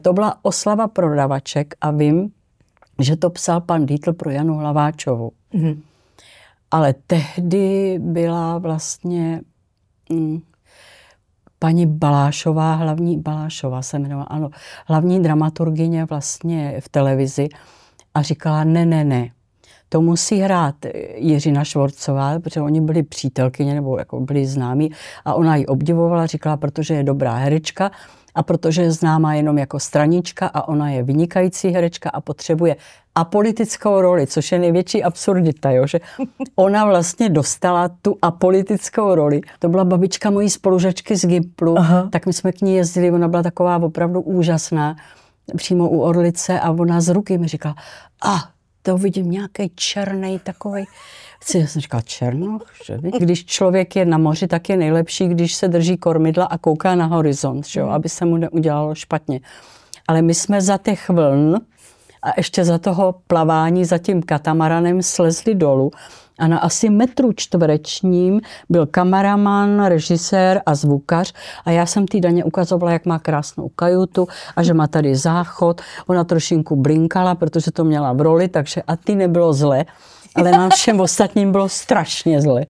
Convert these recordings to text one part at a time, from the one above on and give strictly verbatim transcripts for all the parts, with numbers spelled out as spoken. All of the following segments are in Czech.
To byla oslava prodavaček a vím, že to psal pan Dietl pro Janu Hlaváčovou. Mm. Ale tehdy byla vlastně mm, paní Balášová, hlavní Balášová se jmenovala, ano, hlavní dramaturgyně vlastně v televizi a říkala, ne, ne, ne, to musí hrát Jiřina Švorcová, protože oni byli přítelkyně nebo jako byli známí a ona ji obdivovala, říkala, protože je dobrá herečka a protože je známá jenom jako stranička a ona je vynikající herečka a potřebuje apolitickou roli, což je největší absurdita, jo? Že ona vlastně dostala tu apolitickou roli. To byla babička mojí spolužačky z Gimplu, aha, tak my jsme k ní jezdili, ona byla taková opravdu úžasná, přímo u Orlice a ona z ruky mi říkala, a to vidím nějaký černý takovej. Já jsem říkala, černoch? Když člověk je na moři, tak je nejlepší, když se drží kormidla a kouká na horizont, že jo? Aby se mu neudělalo špatně. Ale my jsme za těch vln a ještě za toho plavání za tím katamaranem slezli dolů a na asi metru čtverečním byl kameraman, režisér a zvukař a já jsem té Daně ukazovala, jak má krásnou kajutu a že má tady záchod. Ona trošinku blinkala, protože to měla v roli, takže a ty nebylo zle, ale nám všem ostatním bylo strašně zle.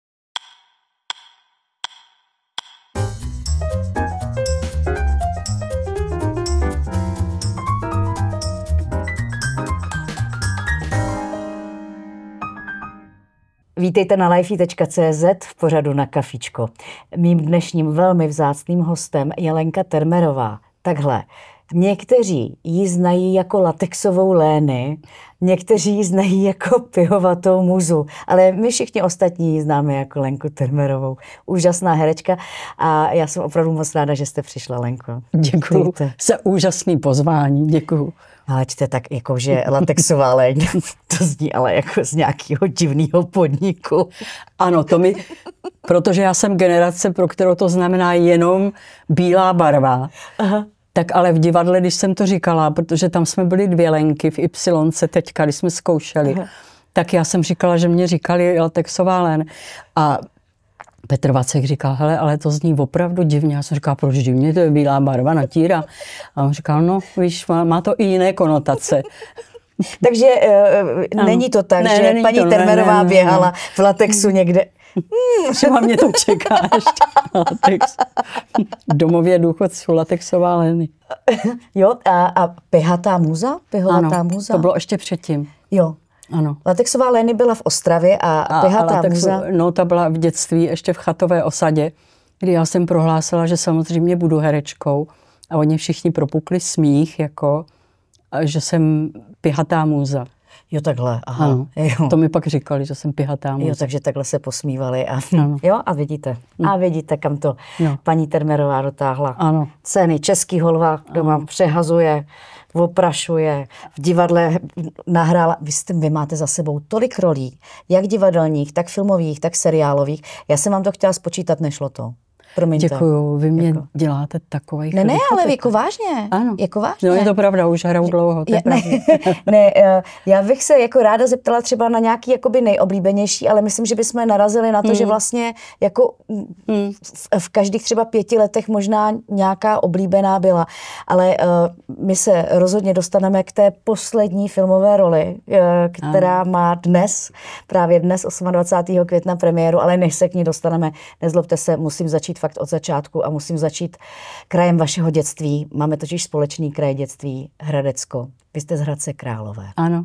Vítejte na lifey tečka cé zet v pořadu Na kafičko. Mým dnešním velmi vzácným hostem je Lenka Termerová. Takhle, někteří ji znají jako latexovou Lény, někteří ji znají jako pihovatou muzu, ale my všichni ostatní ji známe jako Lenku Termerovou. Úžasná herečka a já jsem opravdu moc ráda, že jste přišla, Lenko. Děkuju za úžasný pozvání, děkuju. Ale čte tak jako, že latexová léň, to zní ale jako z nějakého divného podniku. Ano, to mi, protože já jsem generace, pro kterou to znamená jenom bílá barva. Aha. Tak ale v divadle, když jsem to říkala, protože tam jsme byli dvě Lenky v Y teďka, když jsme zkoušeli, aha, tak já jsem říkala, že mě říkali latexová lén. A Petr Vacek říkal, hele, ale to zní opravdu divně. Já jsem říkala, proč divně, to je bílá barva, natíra. A on říkal, no víš, má, má to i jiné konotace. Takže uh, není to tak, ne, že paní to, Termerová ne, ne, běhala ne. v latexu někde. Třeba mě to čeká ještě. Latex. V domově důchodců latexová Lény. Jo, a, a pihatá muza? Pihatá ano, muza? To bylo ještě předtím. Jo. Ano. Latexová Lény byla v Ostravě a, a pihatá a latexu, muza? No, ta byla v dětství ještě v Chatové osadě, kdy já jsem prohlásila, že samozřejmě budu herečkou a oni všichni propukli smích, jako, že jsem pihatá muza. Jo, takhle, aha. Ano, jo. To mi pak říkali, že jsem pihatá muza. Jo, takže takhle se posmívali a, jo, a vidíte, a vidíte, kam to no. paní Termerová dotáhla. Ano. Ceny, český holva doma ano. přehazuje, oprašuje, v divadle nahrála, vy, jste, vy máte za sebou tolik rolí, jak divadelních, tak filmových, tak seriálových. Já jsem vám to chtěla spočítat, nešlo to. Promiňte. Děkuju, vy mě jako. děláte takovej. Ne, ne, ale jako vážně. Ano. Jako vážně. No je to pravda, už hraju dlouho. To je ne, ne, já bych se jako ráda zeptala třeba na nějaký jakoby nejoblíbenější, ale myslím, že bychom narazili na to, hmm. že vlastně jako hmm. v, v každých třeba pěti letech možná nějaká oblíbená byla. Ale uh, my se rozhodně dostaneme k té poslední filmové roli, uh, která ano. má dnes, právě dnes dvacátého osmého května premiéru, ale než se k ní dostaneme, nezlobte se, musím začít fakt od začátku a musím začít krajem vašeho dětství. Máme totiž společný kraj dětství, Hradecko. Vy jste z Hradce Králové. Ano.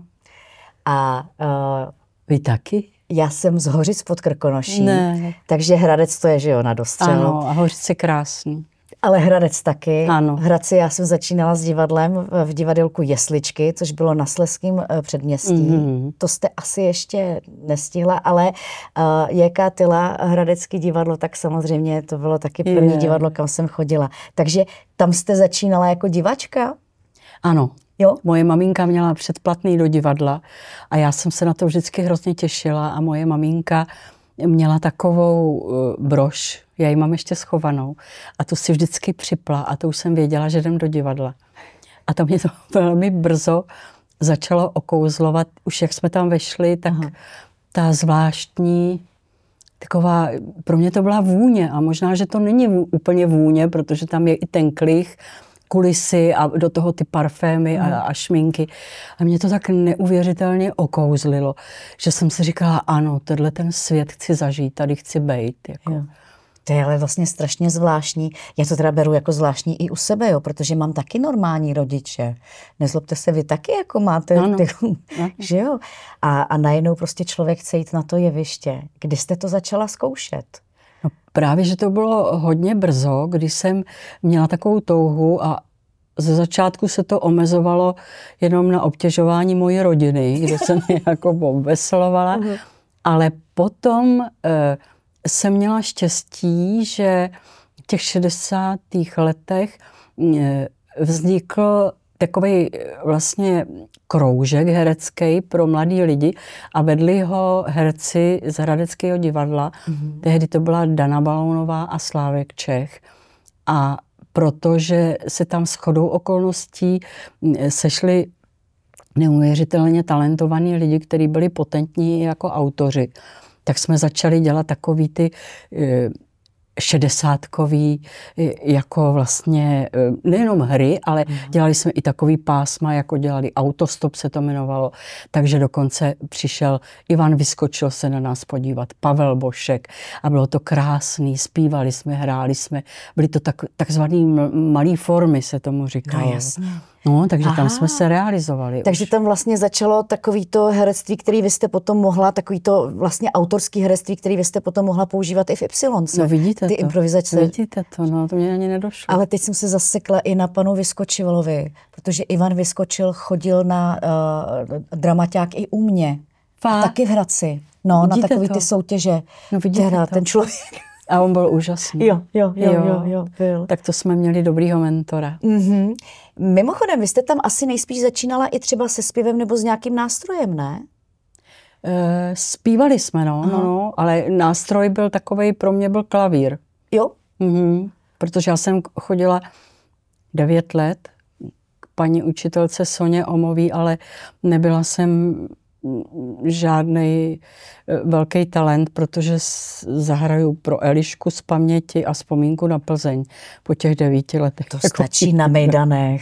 A uh, vy taky? Já jsem z Hořic pod Krkonoší. Ne. Takže Hradec to je, že jo, na dostřel. Ano, a Hořice krásný. Ale Hradec taky. Ano. V Hradci já jsem začínala s divadlem v divadelku Jesličky, což bylo na Slezském předměstí. Mm-hmm. To jste asi ještě nestihla, ale uh, J K Tyla, Hradecký divadlo, tak samozřejmě to bylo taky první je. divadlo, kam jsem chodila. Takže tam jste začínala jako divačka? Ano. Jo? Moje maminka měla předplatný do divadla a já jsem se na to vždycky hrozně těšila a moje maminka měla takovou uh, brož, já ji mám ještě schovanou a tu si vždycky připla a to už jsem věděla, že jdem do divadla. A to mě to velmi brzo začalo okouzlovat, už jak jsme tam vešli, tak aha. ta zvláštní taková, pro mě to byla vůně a možná, že to není vů, úplně vůně, protože tam je i ten klich, kulisy a do toho ty parfémy a, a šminky. A mě to tak neuvěřitelně okouzlilo, že jsem si říkala, ano, tenhle ten svět chci zažít, tady chci bejt. Jako. Jo. To je ale vlastně strašně zvláštní. Já to teda beru jako zvláštní i u sebe, jo, protože mám taky normální rodiče. Nezlobte se, vy taky jako máte, ano. Ty, že jo? A, a najednou prostě člověk chce jít na to jeviště. Kdy jste to začala zkoušet? No právě, že to bylo hodně brzo, když jsem měla takovou touhu a ze začátku se to omezovalo jenom na obtěžování mojí rodiny, kde jsem je jako obveslovala, uh-huh. ale potom eh, jsem měla štěstí, že v těch šedesátých letech eh, vznikl takový vlastně kroužek herecký pro mladý lidi a vedli ho herci z Hradeckého divadla. Mm-hmm. Tehdy to byla Dana Balounová a Slávek Čech. A protože se tam shodou okolností sešli neuvěřitelně talentovaní lidi, kteří byli potentní jako autoři, tak jsme začali dělat takový ty šedesátkový, jako vlastně nejenom hry, ale dělali jsme i takový pásma, jako dělali Autostop se to jmenovalo. Takže dokonce přišel Ivan Vyskočil se na nás podívat, Pavel Bošek a bylo to krásný, zpívali jsme, hráli jsme. Byly to tak, takzvaný malý formy, se tomu říkalo. No jasně. No, takže Aha. tam jsme se realizovali. Takže už. tam vlastně začalo takovýto herectví, který vy jste potom mohla, takovýto vlastně autorský herectví, který vy jste potom mohla používat i v Ypsilonce. No vidíte ty to. improvizace. Vidíte to, no to mě ani nedošlo. Ale teď jsem se zasekla i na panu Vyskočilovi, protože Ivan Vyskočil chodil na uh, dramaťák i u mě. Fakt? Taky v Hradci. No, vidíte na takový to? ty soutěže. No vidíte Teda, to. ten člověk. A on byl úžasný. Jo, jo, jo, jo, jo, jo byl. Tak to jsme měli dobrýho mentora. Mm-hmm. Mimochodem, vy jste tam asi nejspíš začínala i třeba se zpěvem nebo s nějakým nástrojem, ne? E, zpívali jsme, no, no, no, ale nástroj byl takovej, pro mě byl klavír. Jo? Mhm, protože já jsem chodila devět let k paní učitelce Soně Omový, ale nebyla jsem žádnej velký talent, protože zahraju pro Elišku z paměti a vzpomínku na Plzeň po těch devíti letech. To stačí na mejdanech.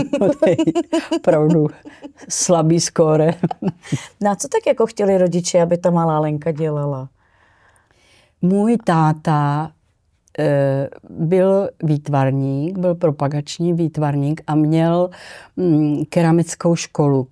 Opravdu slabý skóre. No a co tak jako chtěli rodiče, aby ta malá Lenka dělala? Můj táta e, byl výtvarník, byl propagační výtvarník a měl mm, keramickou školu.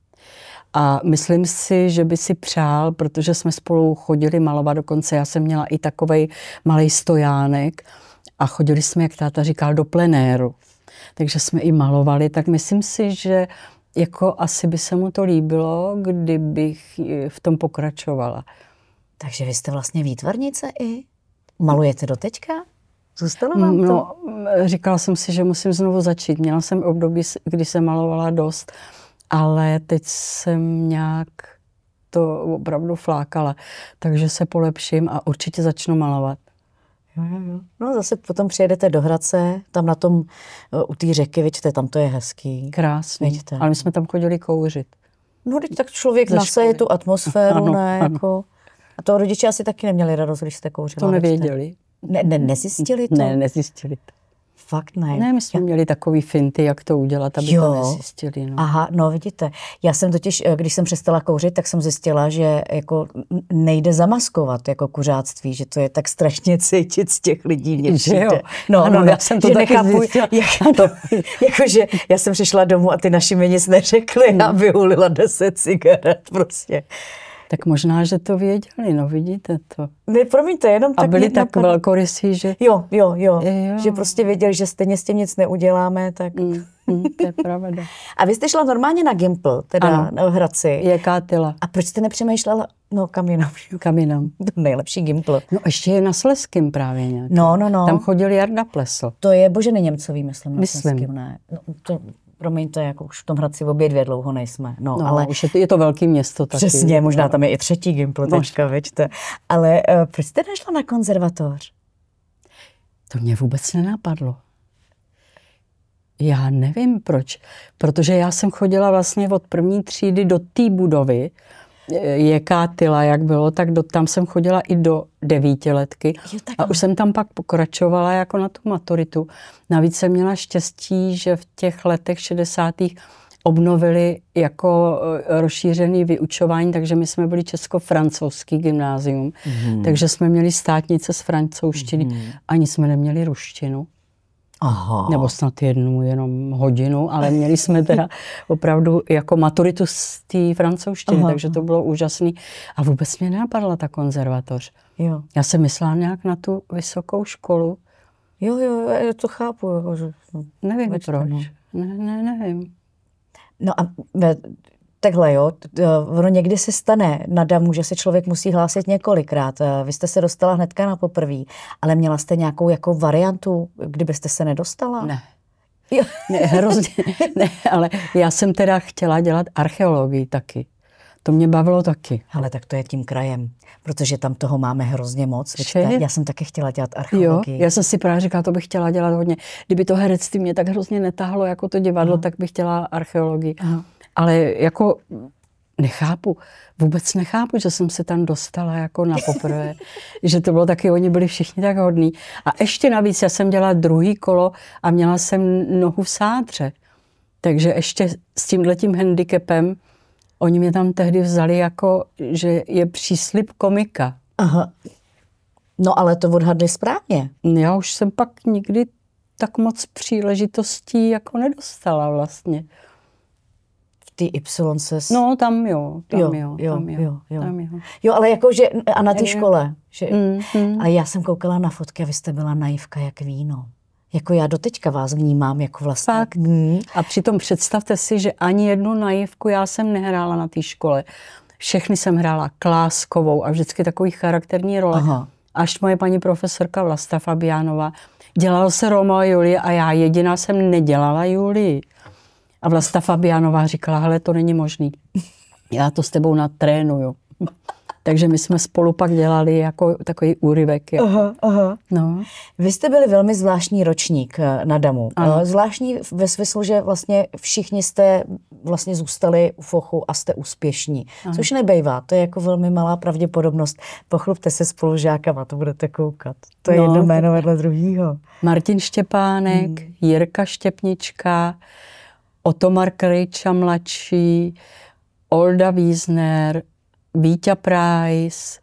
A myslím si, že by si přál, protože jsme spolu chodili malovat, dokonce já jsem měla i takovej malej stojánek a chodili jsme, jak táta říkal, do plenéru. Takže jsme i malovali, tak myslím si, že jako asi by se mu to líbilo, kdybych v tom pokračovala. Takže vy jste vlastně výtvarnice i? Malujete do teďka? Zůstalo vám to? No, říkala jsem si, že musím znovu začít. Měla jsem období, kdy jsem malovala dost, ale teď jsem nějak to opravdu flákala. Takže se polepším a určitě začnu malovat. No zase potom přijedete do Hradce, tam na tom, u té řeky, vidíte, tam to je hezký. Krásný, vidíte. Ale my jsme tam chodili kouřit. No teď tak člověk naseje tu atmosféru, ano, ne, ano. Jako. A to rodiče asi taky neměli radost, když jste kouřila. To nevěděli. Ne, ne, nezjistili to? Ne, nezjistili to. Fakt ne. Ne, my jsme já... měli takový finty, jak to udělat, aby jo. to nezjistili. No. Aha, no vidíte. Já jsem totiž, když jsem přestala kouřit, tak jsem zjistila, že jako nejde zamaskovat jako kuřáctví, že to je tak strašně cítit z těch lidí. Mě že jo. No, ano, no, já jsem to taky nechápu, zjistila. Jak, to, jakože já jsem přišla domů a ty naši mi nic neřekli a vyhulila deset cigaret prostě. Tak možná, že to věděli, no vidíte to. Ne, promiňte, jenom a tak byli tak napad... velkorysí, že... Jo, jo, jo, jo. Že prostě věděli, že stejně s tím nic neuděláme, tak... Mm, mm, to je pravda. A vy jste šla normálně na Gimpl, teda ano. na Hradci. Jaká tyla? A proč jste nepřemýšlela, no kam jinam? Kam jinam? Nejlepší Gimpl. No ještě je na Slezském právě nějak. No, no, no. Tam chodil Jarda Plesl. To je Boženy Němcový, myslím, na myslím. Slezském, ne. No, to... Promiňte, jako už v tom Hradci obě dvě dlouho nejsme. No, no ale už je to, je to velký město taky. Přesně, možná tam je i třetí Gimpl teďka, veďte. Ale uh, proč jste nešla na konzervatoř? To mě vůbec nenapadlo. Já nevím proč. Protože já jsem chodila vlastně od první třídy do té budovy Jekátila, jak bylo, tak do, tam jsem chodila i do devítiletky. Jo, a už jsem tam pak pokračovala jako na tu maturitu. Navíc jsem měla štěstí, že v těch letech šedesátých obnovili jako rozšířený vyučování, takže my jsme byli česko-francouzský gymnázium, mm. takže jsme měli státnice z francouzštiny, mm. ani jsme neměli ruštinu. Aha. Nebo snad jednu jenom hodinu, ale měli jsme teda opravdu jako maturitu z té francouzštiny, aha, takže to bylo úžasný. A vůbec mě nenapadla ta konzervatoř. Jo. Já jsem myslela nějak na tu vysokou školu. Jo, jo, já to chápu. Jako, že... Nevím proč. Ne, ne, nevím. No a takhle, jo, ono někdy se stane na damu, že se člověk musí hlásit několikrát. Vy jste se dostala hnedka na poprví, ale měla jste nějakou jako variantu, kdybyste se nedostala? Ne. Jo. Ne, hrozně, ne, ale já jsem teda chtěla dělat archeologii taky. To mě bavilo taky. Ale tak to je tím krajem, protože tam toho máme hrozně moc. Víte? Já jsem taky chtěla dělat archeologii. Jo, já jsem si právě říkala, to bych chtěla dělat hodně. Kdyby to herectví mě tak hrozně netáhlo jako to divadlo, aha, tak bych chtěla archeologii. Aha. Ale jako nechápu, vůbec nechápu, že jsem se tam dostala jako na poprvé. Že to bylo taky, oni byli všichni tak hodní. A ještě navíc, já jsem dělala druhý kolo a měla jsem nohu v sádře. Takže ještě s tímhletím handicapem oni mě tam tehdy vzali jako, že je příslib komika. Aha. No ale to odhadli správně. Já už jsem pak nikdy tak moc příležitostí jako nedostala vlastně. Ty Y ses... No, tam jo, tam jo, jo, jo, tam jo, jo, jo. Tam jo. Jo, ale jako, že a na té škole. Že, mm, mm. A já jsem koukala na fotky a vy jste byla naivka jak víno. Jako já doteďka vás vnímám jako vlastně. Fakt. Mm. A přitom představte si, že ani jednu naivku já jsem nehrála na té škole. Všechny jsem hrála Kláskovou a vždycky takový charakterní role. Aha. Až moje paní profesorka Vlasta Fabiánová. Dělalo se Romeo a Julie a já jediná jsem nedělala Julii. A Vlasta Fabiánová říkala, hele, to není možný. Já to s tebou natrénuju. Takže my jsme spolu pak dělali jako takový úryvek. Jako. Aha, aha. No. Vy jste byli velmi zvláštní ročník na damu. Ano. Zvláštní ve smyslu, že vlastně všichni jste vlastně zůstali u fochu a jste úspěšní. Ano. Což nebejvá, to je jako velmi malá pravděpodobnost. Pochlupte se spolužákama, to budete koukat. To je no, jedno jméno vedle druhýho. Martin Štěpánek, hmm. Jirka Štěpnička, Otomar Krejča mladší, Olda Wiesner, Víťa Price,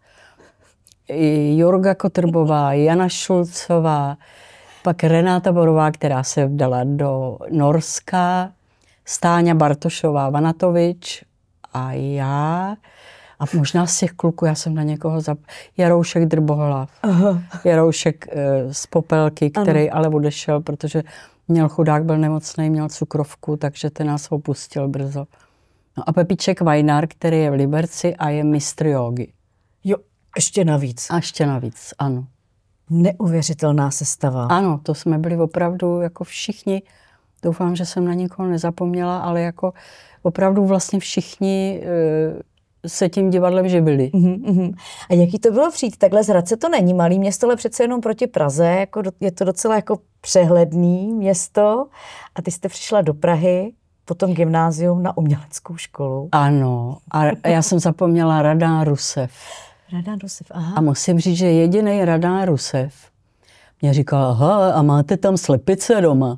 Jorga Kotrbová, Jana Šulcová, pak Renáta Borová, která se dala do Norska, Stáňa Bartošová, Vanatovič a já. A možná z těch kluků, já jsem na někoho zap... Jaroušek Drbohlav. Aha. Jaroušek e, z Popelky, který ano. ale odešel, protože měl chudák, byl nemocný, měl cukrovku, takže ten nás opustil brzo. No a Pepíček Vajnár, který je v Liberci a je mistr jógy. Jo, ještě navíc. A ještě navíc, ano. Neuvěřitelná sestava. Ano, to jsme byli opravdu jako všichni, doufám, že jsem na nikoho nezapomněla, ale jako opravdu vlastně všichni e, se tím divadlem živili. Uhum, uhum. A jaký to bylo přijít takhle z Hradce? To není malý město, ale přece jenom proti Praze, jako do, je to docela jako přehledný město. A ty jste přišla do Prahy, potom gymnázium na uměleckou školu. Ano, a já jsem zapomněla Radán Rusev. Radán Rusev, aha. A musím říct, že jedinej Radán Rusev mě říkal, aha, a máte tam slepice doma?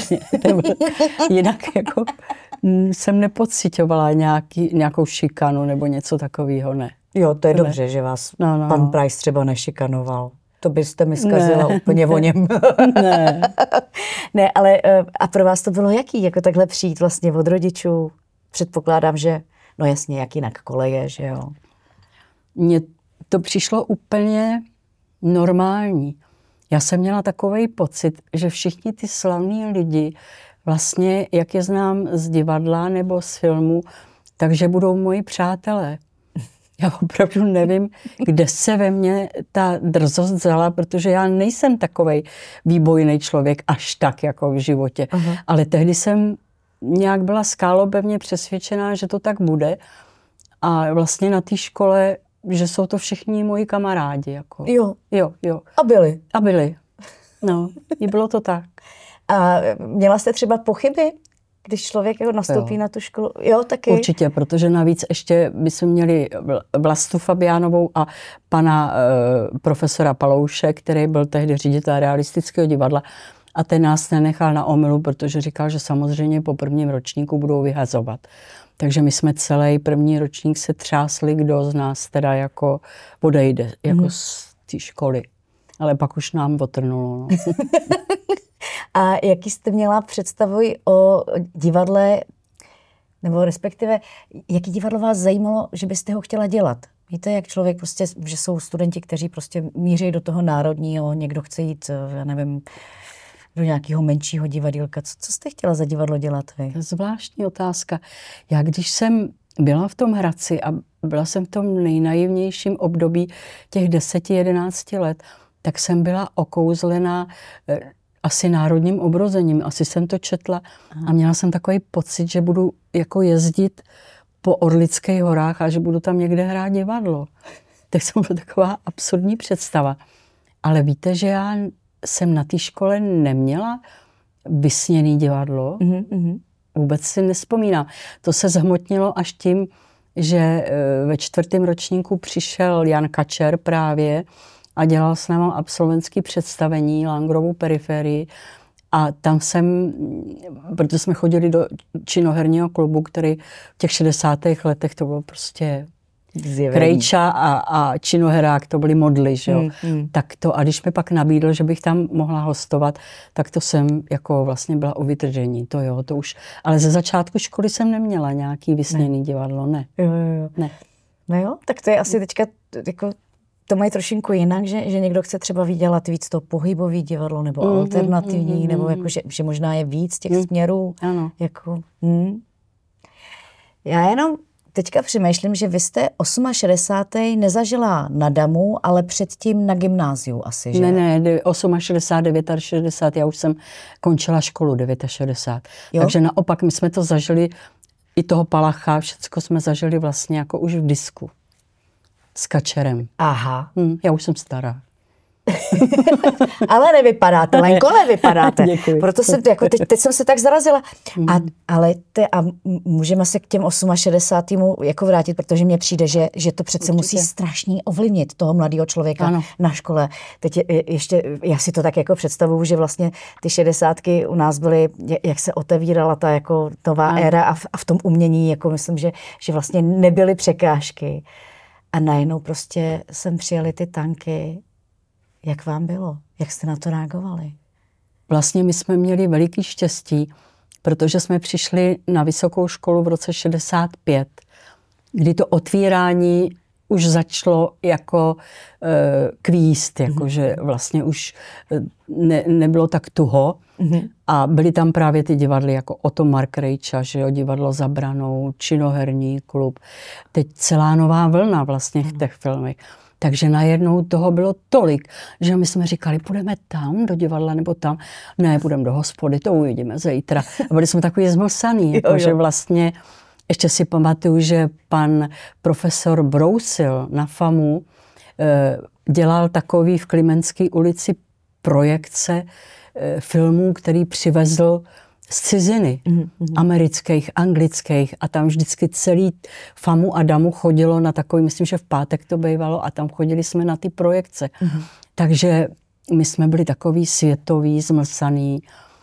Jinak jako jsem nepocitovala nějaký, nějakou šikanu nebo něco takového, ne. Jo, to je ne. dobře, že vás no, no, pan no. Price třeba nešikanoval. To byste mi zkazila ne. úplně o něm. Ne. Ne, ale a pro vás to bylo jaký? Jako takhle přijít vlastně od rodičů? Předpokládám, že, no jasně, jak jinak koleje, že jo? Mně to přišlo úplně normální. Já jsem měla takovej pocit, že všichni ty slavní lidi, vlastně, jak je znám z divadla nebo z filmu, takže budou moji přátelé. Já opravdu nevím, kde se ve mně ta drzost vzala, protože já nejsem takovej výbojný člověk až tak jako v životě. Aha. Ale tehdy jsem nějak byla skálopevně přesvědčená, že to tak bude. A vlastně na té škole, že jsou to všichni moji kamarádi. Jako. Jo. Jo, jo. A byli. A byli. No, i bylo to tak. A měla jste třeba pochyby? když člověk jako nastoupí jo. na tu školu. Jo, taky. Určitě, protože navíc ještě bychom měli Vlastu Fabiánovou a pana e, profesora Palouše, který byl tehdy ředitel realistického divadla a ten nás nenechal na omylu, protože říkal, že samozřejmě po prvním ročníku budou vyhazovat. Takže my jsme celý první ročník se třásli, kdo z nás teda jako odejde, jako mm. z té školy. Ale pak už nám otrnulo. No. A jaký jste měla představu o divadle, nebo respektive, jaký divadlo vás zajímalo, že byste ho chtěla dělat? Víte, jak člověk prostě, že jsou studenti, kteří prostě míří do toho národního, někdo chce jít, já nevím, do nějakého menšího divadýlka. Co, co jste chtěla za divadlo dělat vy? To je zvláštní otázka. Já když jsem byla v tom Hradci a byla jsem v tom nejnaivnějším období těch deseti, jedenácti let, tak jsem byla okouzlená asi národním obrozením. Asi jsem to četla a měla jsem takový pocit, že budu jako jezdit po Orlických horách a že budu tam někde hrát divadlo. Tak jsem byla taková absurdní představa. Ale víte, že já jsem na té škole neměla vysněný divadlo. Mm-hmm. Vůbec si nevzpomínám. To se zhmotnilo až tím, že ve čtvrtém ročníku přišel Jan Kačer právě a dělal s námi absolventské představení Langerovou periferii. A tam jsem, protože jsme chodili do činoherního klubu, který v těch šedesátých letech to bylo prostě zjevení. Krejča a, a činoherák, to byly modly, že jo. Mm, mm. Tak to, a když mi pak nabídl, že bych tam mohla hostovat, tak to jsem jako vlastně byla u vytržení, to jo, to už. Ale ze začátku školy jsem neměla nějaký vysněný ne. divadlo, ne. Jo, jo, jo. Ne. No jo, tak to je asi teďka jako to mají trošinku jinak, že, že někdo chce třeba vydělat víc to pohybový divadlo, nebo mm, alternativní, mm, nebo jako, že, že možná je víc těch mm, směrů. Ano. Jako, mm. Já jenom teďka přemýšlím, že vy jste šedesátý osmý nezažila na Damu, ale předtím na gymnáziu asi, že? Ne, ne, šedesát osm, šedesát devět, já už jsem končila školu šedesát devět. Takže naopak my jsme to zažili, i toho Palacha, všecko jsme zažili vlastně jako už v disku. S Kačerem. Aha. Hm, já už jsem stará. Ale nevypadáte, Lenko, nevypadáte. Děkuji. Proto jsem, jako teď, teď jsem se tak zarazila. A, ale te, a můžeme se k těm šedesátým osmým jako vrátit, protože mně přijde, že, že to přece Určitě. musí strašně ovlivnit toho mladého člověka ano. na škole. Teď je, ještě, já si to tak jako představuju, že vlastně ty šedesátky u nás byly, jak se otevírala ta jako nová ano. éra a v, a v tom umění, jako myslím, že, že vlastně nebyly překážky. A najednou prostě sem přijeli ty tanky. Jak vám bylo? Jak jste na to reagovali? Vlastně my jsme měli veliký štěstí, protože jsme přišli na vysokou školu v roce šedesát pět, kdy to otvírání už začalo jako e, kvíst, jako mm-hmm. že vlastně už ne, nebylo tak tuho. Mm-hmm. A byly tam právě ty divadly jako Otomar Krejča, že jo, divadlo Za branou, činoherní klub. Teď celá nová vlna vlastně v těch filmech. Takže najednou toho bylo tolik, že my jsme říkali, půjdeme tam do divadla nebo tam. Ne, půjdeme do hospody, to uvidíme zítra. A byli jsme takový zmlsaný, jako, že vlastně, ještě si pamatuju, že pan profesor Brousil na FAMu eh, dělal takový v Klimenské ulici projekce eh, filmů, který přivezl z ciziny, mm-hmm. amerických, anglických, a tam vždycky celý FAMu a Damu chodilo na takový, myslím, že v pátek to bývalo, a tam chodili jsme na ty projekce. Mm-hmm. Takže my jsme byli takový světový, zmlsaný.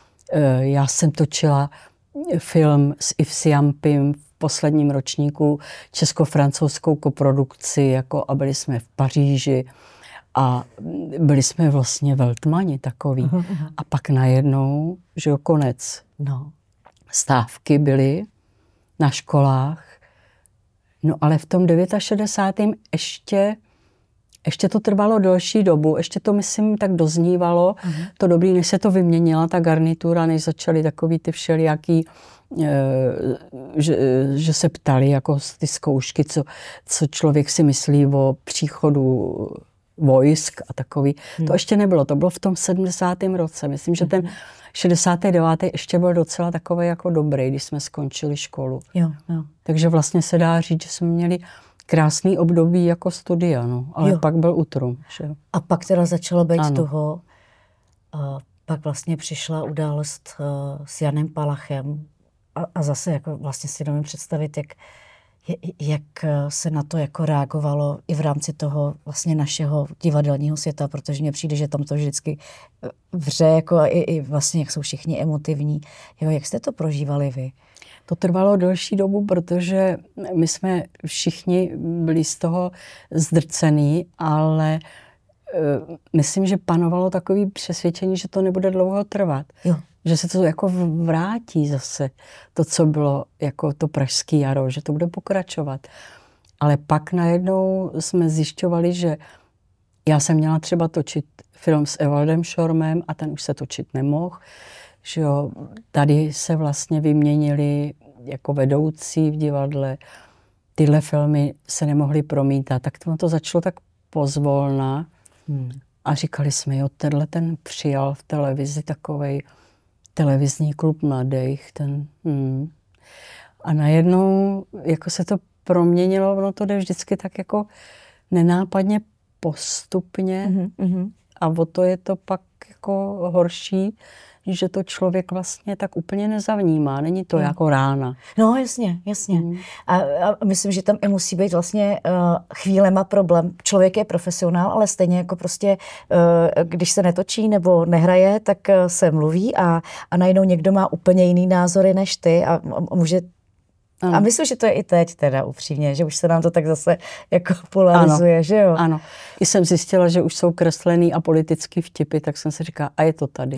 Já jsem točila film s Yves Ciampim v posledním ročníku, česko-francouzskou koprodukci, jako, a byli jsme v Paříži. A byli jsme vlastně veltmani takový. Uh-huh. A pak najednou, že jo, konec. No. Stávky byly na školách. No ale v tom šedesátém devátém ještě, ještě to trvalo delší dobu. Ještě to, myslím, tak doznívalo. Uh-huh. To dobrý, než se to vyměnila, ta garnitura, než začaly takový ty všelijaký, že, že se ptali jako ty zkoušky, co, co člověk si myslí o příchodu vojsk a takový. Hmm. To ještě nebylo, to bylo v tom sedmdesátém roce. Myslím, že ten šedesátý devátý ještě byl docela takový jako dobrý, když jsme skončili školu. Jo, jo. Takže vlastně se dá říct, že jsme měli krásný období jako studia, no. Ale jo. pak byl útrum. Že? A pak teda začalo být ano. toho, a pak vlastně přišla událost uh, s Janem Palachem a, a zase jako vlastně si nemůžu představit, jak, jak se na to jako reagovalo i v rámci toho vlastně našeho divadelního světa, protože mně přijde, že tam to vždycky vře, jako a i, i vlastně jak jsou všichni emotivní. Jo, jak jste to prožívali vy? To trvalo delší dobu, protože my jsme všichni byli z toho zdrcený, ale uh, myslím, že panovalo takové přesvědčení, že to nebude dlouho trvat. Jo. Že se to jako vrátí zase, to, co bylo jako to pražské jaro, že to bude pokračovat. Ale pak najednou jsme zjišťovali, že já jsem měla třeba točit film s Evaldem Šormem a ten už se točit nemohl. Že jo, tady se vlastně vyměnili jako vedoucí v divadle. Tyhle filmy se nemohly promítat. Tak to, to začalo tak pozvolna. Hmm. A říkali jsme, jo, tenhle ten přijal v televizi takovej televizní klub mladých. Ten, hmm. A najednou jako se to proměnilo, ono to jde vždycky tak jako nenápadně postupně. Mm-hmm. A o to je to pak jako horší, že to člověk vlastně tak úplně nezavnímá. Není to hmm. jako rána. No jasně, jasně. Hmm. A, a myslím, že tam i musí být vlastně uh, chvílema problém. Člověk je profesionál, ale stejně jako prostě, uh, když se netočí nebo nehraje, tak uh, se mluví a, a najednou někdo má úplně jiný názory než ty a, a může. Ano. A myslím, že to je i teď teda upřímně, že už se nám to tak zase jako polarizuje, ano. že jo? Ano. I jsem zjistila, že už jsou kreslený a politický vtipy, tak jsem si říkala, a je to tady.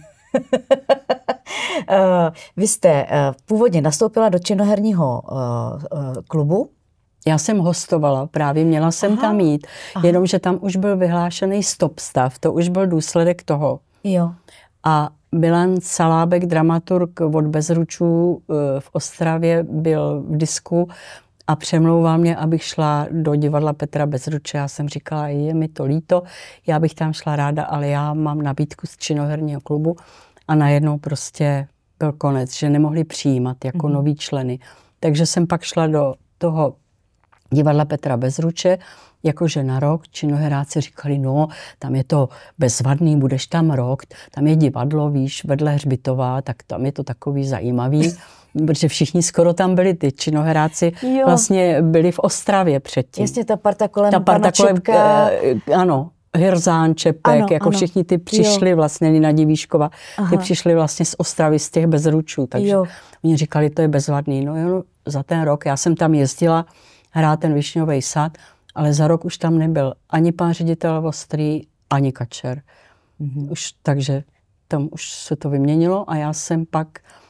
Vy jste původně nastoupila do činoherního klubu. Já jsem hostovala, právě měla jsem aha, tam jít, aha. jenomže tam už byl vyhlášený stop stav, to už byl důsledek toho. Jo. A Milan Salábek, dramaturg od Bezručů v Ostravě, byl v disku a přemlouval mě, abych šla do divadla Petra Bezruče. Já jsem říkala, je mi to líto, já bych tam šla ráda, ale já mám nabídku z činoherního klubu a najednou prostě byl konec, že nemohli přijímat jako mm-hmm. noví členy. Takže jsem pak šla do toho divadla Petra Bezruče, jakože na rok. Činoheráci říkali, no, tam je to bezvadný, budeš tam rok, tam je divadlo, víš, vedle Hřbitová, tak tam je to takový zajímavý. Protože všichni skoro tam byli, ty činoheráci jo. vlastně byli v Ostravě předtím. Jasně, ta parta kolem ta parta pana kolem, Čepka. Eh, ano, Hirzán, Čepek, ano, jako ano. všichni ty přišli jo. vlastně, Nina Divíšková, aha. ty přišli vlastně z Ostravy, z těch Bezručů, takže jo. oni říkali, to je bezvadný. No jo, za ten rok, já jsem tam jezdila hrát ten Višňový sad, ale za rok už tam nebyl ani pán ředitel Vostrý, ani Kačer. Mhm. Už, takže tam už se to vyměnilo a já jsem pak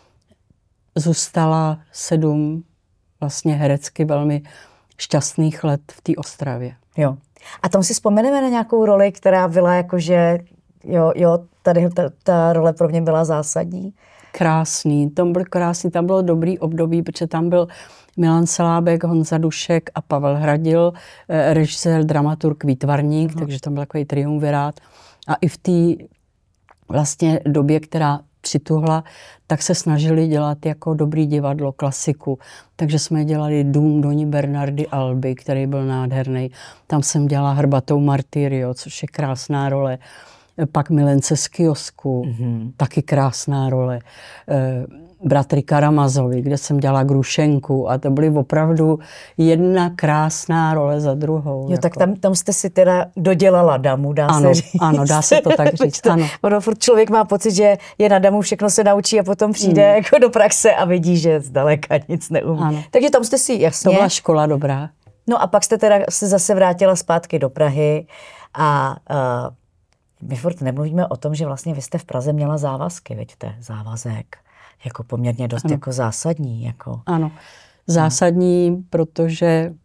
zůstala sedm vlastně herecky velmi šťastných let v té Ostravě. Jo. A tam si vzpomeneme na nějakou roli, která byla jakože, jo, jo, tady ta, ta role pro mě byla zásadní? Krásný, tam byl krásný, tam bylo dobrý období, protože tam byl Milan Salábek, Honza Dušek a Pavel Hradil, režisér, dramaturg, výtvarník, uh-huh. takže tam byl takový triumvirát. A i v té vlastně době, která přituhla, tak se snažili dělat jako dobrý divadlo, klasiku. Takže jsme dělali Dům Doní Bernardy Alby, který byl nádherný. Tam jsem dělala Hrbatou Martyrio, což je krásná role. Pak Milence z kiosku, mm-hmm. taky krásná role. E, Bratry Karamazovi, kde jsem dělala Grušenku a to byly opravdu jedna krásná role za druhou. Jo, jako. tak tam, tam jste si teda dodělala damu, dá ano, se říct. Ano, dá se to tak říct, ano. Ono furt člověk má pocit, že je na damu, všechno se naučí a potom přijde mm. jako do praxe a vidí, že zdaleka nic neumí. Ano. Takže tam jste si jasně... To byla škola dobrá. No a pak jste teda se zase vrátila zpátky do Prahy a... Uh, my furt nemluvíme o tom, že vlastně vy jste v Praze měla závazky, vidíte, závazek, jako poměrně dost ano. jako zásadní. Jako. Ano, zásadní, no. protože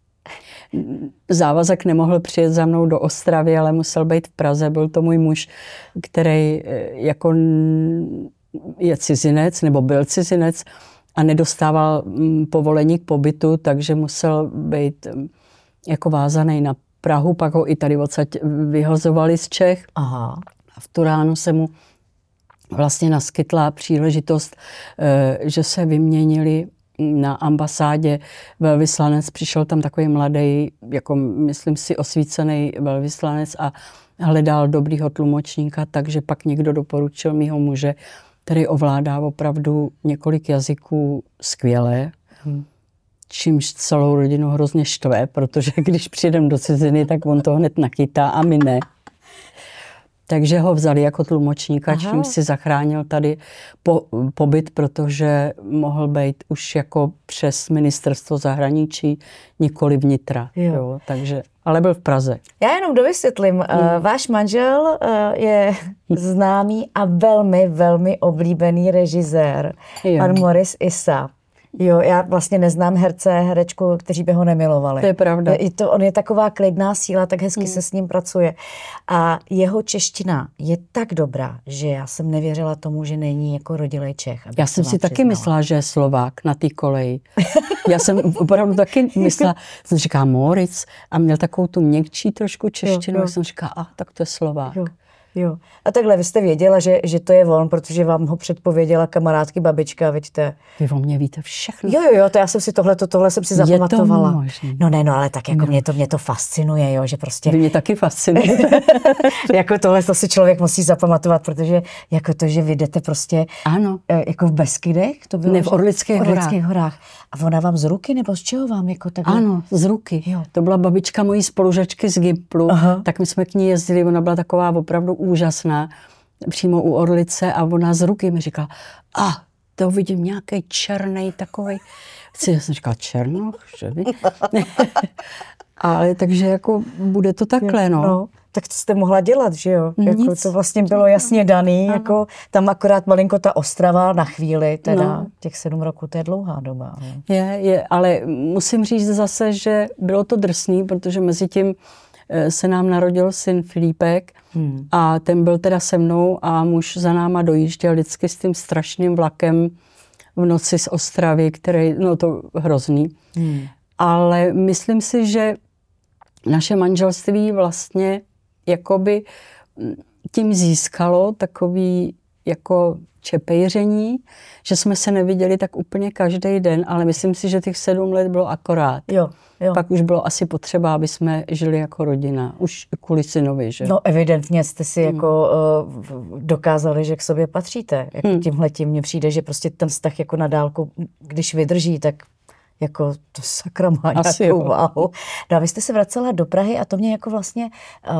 závazek nemohl přijet za mnou do Ostravy, ale musel být v Praze. Byl to můj muž, který jako je cizinec, nebo byl cizinec a nedostával povolení k pobytu, takže musel být jako vázaný na Prahu, pak ho i tady odsaď vyhozovali z Čech. Aha. A v tu ránu se mu vlastně naskytla příležitost, že se vyměnili na ambasádě velvyslanec. Přišel tam takový mladý, jako myslím si osvícený velvyslanec a hledal dobrýho tlumočníka, takže pak někdo doporučil mýho muže, který ovládá opravdu několik jazyků skvěle, hmm. čímž celou rodinu hrozně štve, protože když přijdem do ciziny, tak on to hned nachytá a my ne. Takže ho vzali jako tlumočníka, Aha. čím si zachránil tady po, pobyt, protože mohl být už jako přes ministerstvo zahraničí, nikoli vnitra. Jo. Jo, takže, ale byl v Praze. Já jenom dovysvětlím. Hmm. Uh, váš manžel uh, je známý a velmi, velmi oblíbený režisér. Jo. Pan Moris Issa. Jo, já vlastně neznám herce, herečku, kteří by ho nemilovali. To je pravda. Je to, on je taková klidná síla, tak hezky mm. se s ním pracuje. A jeho čeština je tak dobrá, že já jsem nevěřila tomu, že není jako rodilej Čech. Já jsem si taky přiznala. myslela, že je Slovák na té koleji. Já jsem opravdu taky myslela, jsem říkala Moritz a měl takovou tu měkčí trošku češtinu, a jsem říkala, a tak to je Slovák. Jo. Jo. A takhle vy jste věděla, že, že to je on, protože vám ho předpověděla kamarádky babička, vidíte. Vy o mě víte všechno. Jo, jo, jo, to já jsem si tohle, to, tohle jsem si zapamatovala. Je to možný. No ne, no ale tak jako no. mě, to, mě to fascinuje, jo, že prostě. Vy mě taky fascinuje. Jako tohle to si člověk musí zapamatovat, protože jako to, že vy jdete prostě ano. jako v Beskydech, to bylo ne, v Orlických horách. Orlických horách. A ona vám z ruky, nebo z čeho vám jako takhle? Ano, z ruky. Jo. To byla babička mojí spolužačky z Gimplu, Aha. tak my jsme k ní jezdili, ona byla taková opravdu úžasná, přímo u Orlice a ona z ruky mi říkala, a to vidím nějaký černý takovej. Já jsem říkala, černoch, že vy? Ale takže jako bude to takhle, no. no. Tak to jste mohla dělat, že jo? Jako to vlastně bylo jasně daný, ano. jako tam akorát malinko ta Ostrava na chvíli, teda no. těch sedm roků, to je dlouhá doba. Ale. Je, je, ale musím říct zase, že bylo to drsný, protože mezi tím se nám narodil syn Filipek hmm. a ten byl teda se mnou a muž za náma dojížděl vždycky s tím strašným vlakem v noci z Ostravy, který, no to hrozný. Hmm. Ale myslím si, že naše manželství vlastně jakoby tím získalo takový jako čepejření, že jsme se neviděli tak úplně každý den, ale myslím si, že těch sedm let bylo akorát. Jo, jo. Pak už bylo asi potřeba, aby jsme žili jako rodina. Už kvůli synovi, že? No evidentně jste si hmm. jako uh, dokázali, že k sobě patříte. Jako hmm. tímhletím mně přijde, že prostě ten vztah jako na dálku, když vydrží, tak jako to sakra má nějakou váhu. No a vy jste se vracela do Prahy a to mě jako vlastně,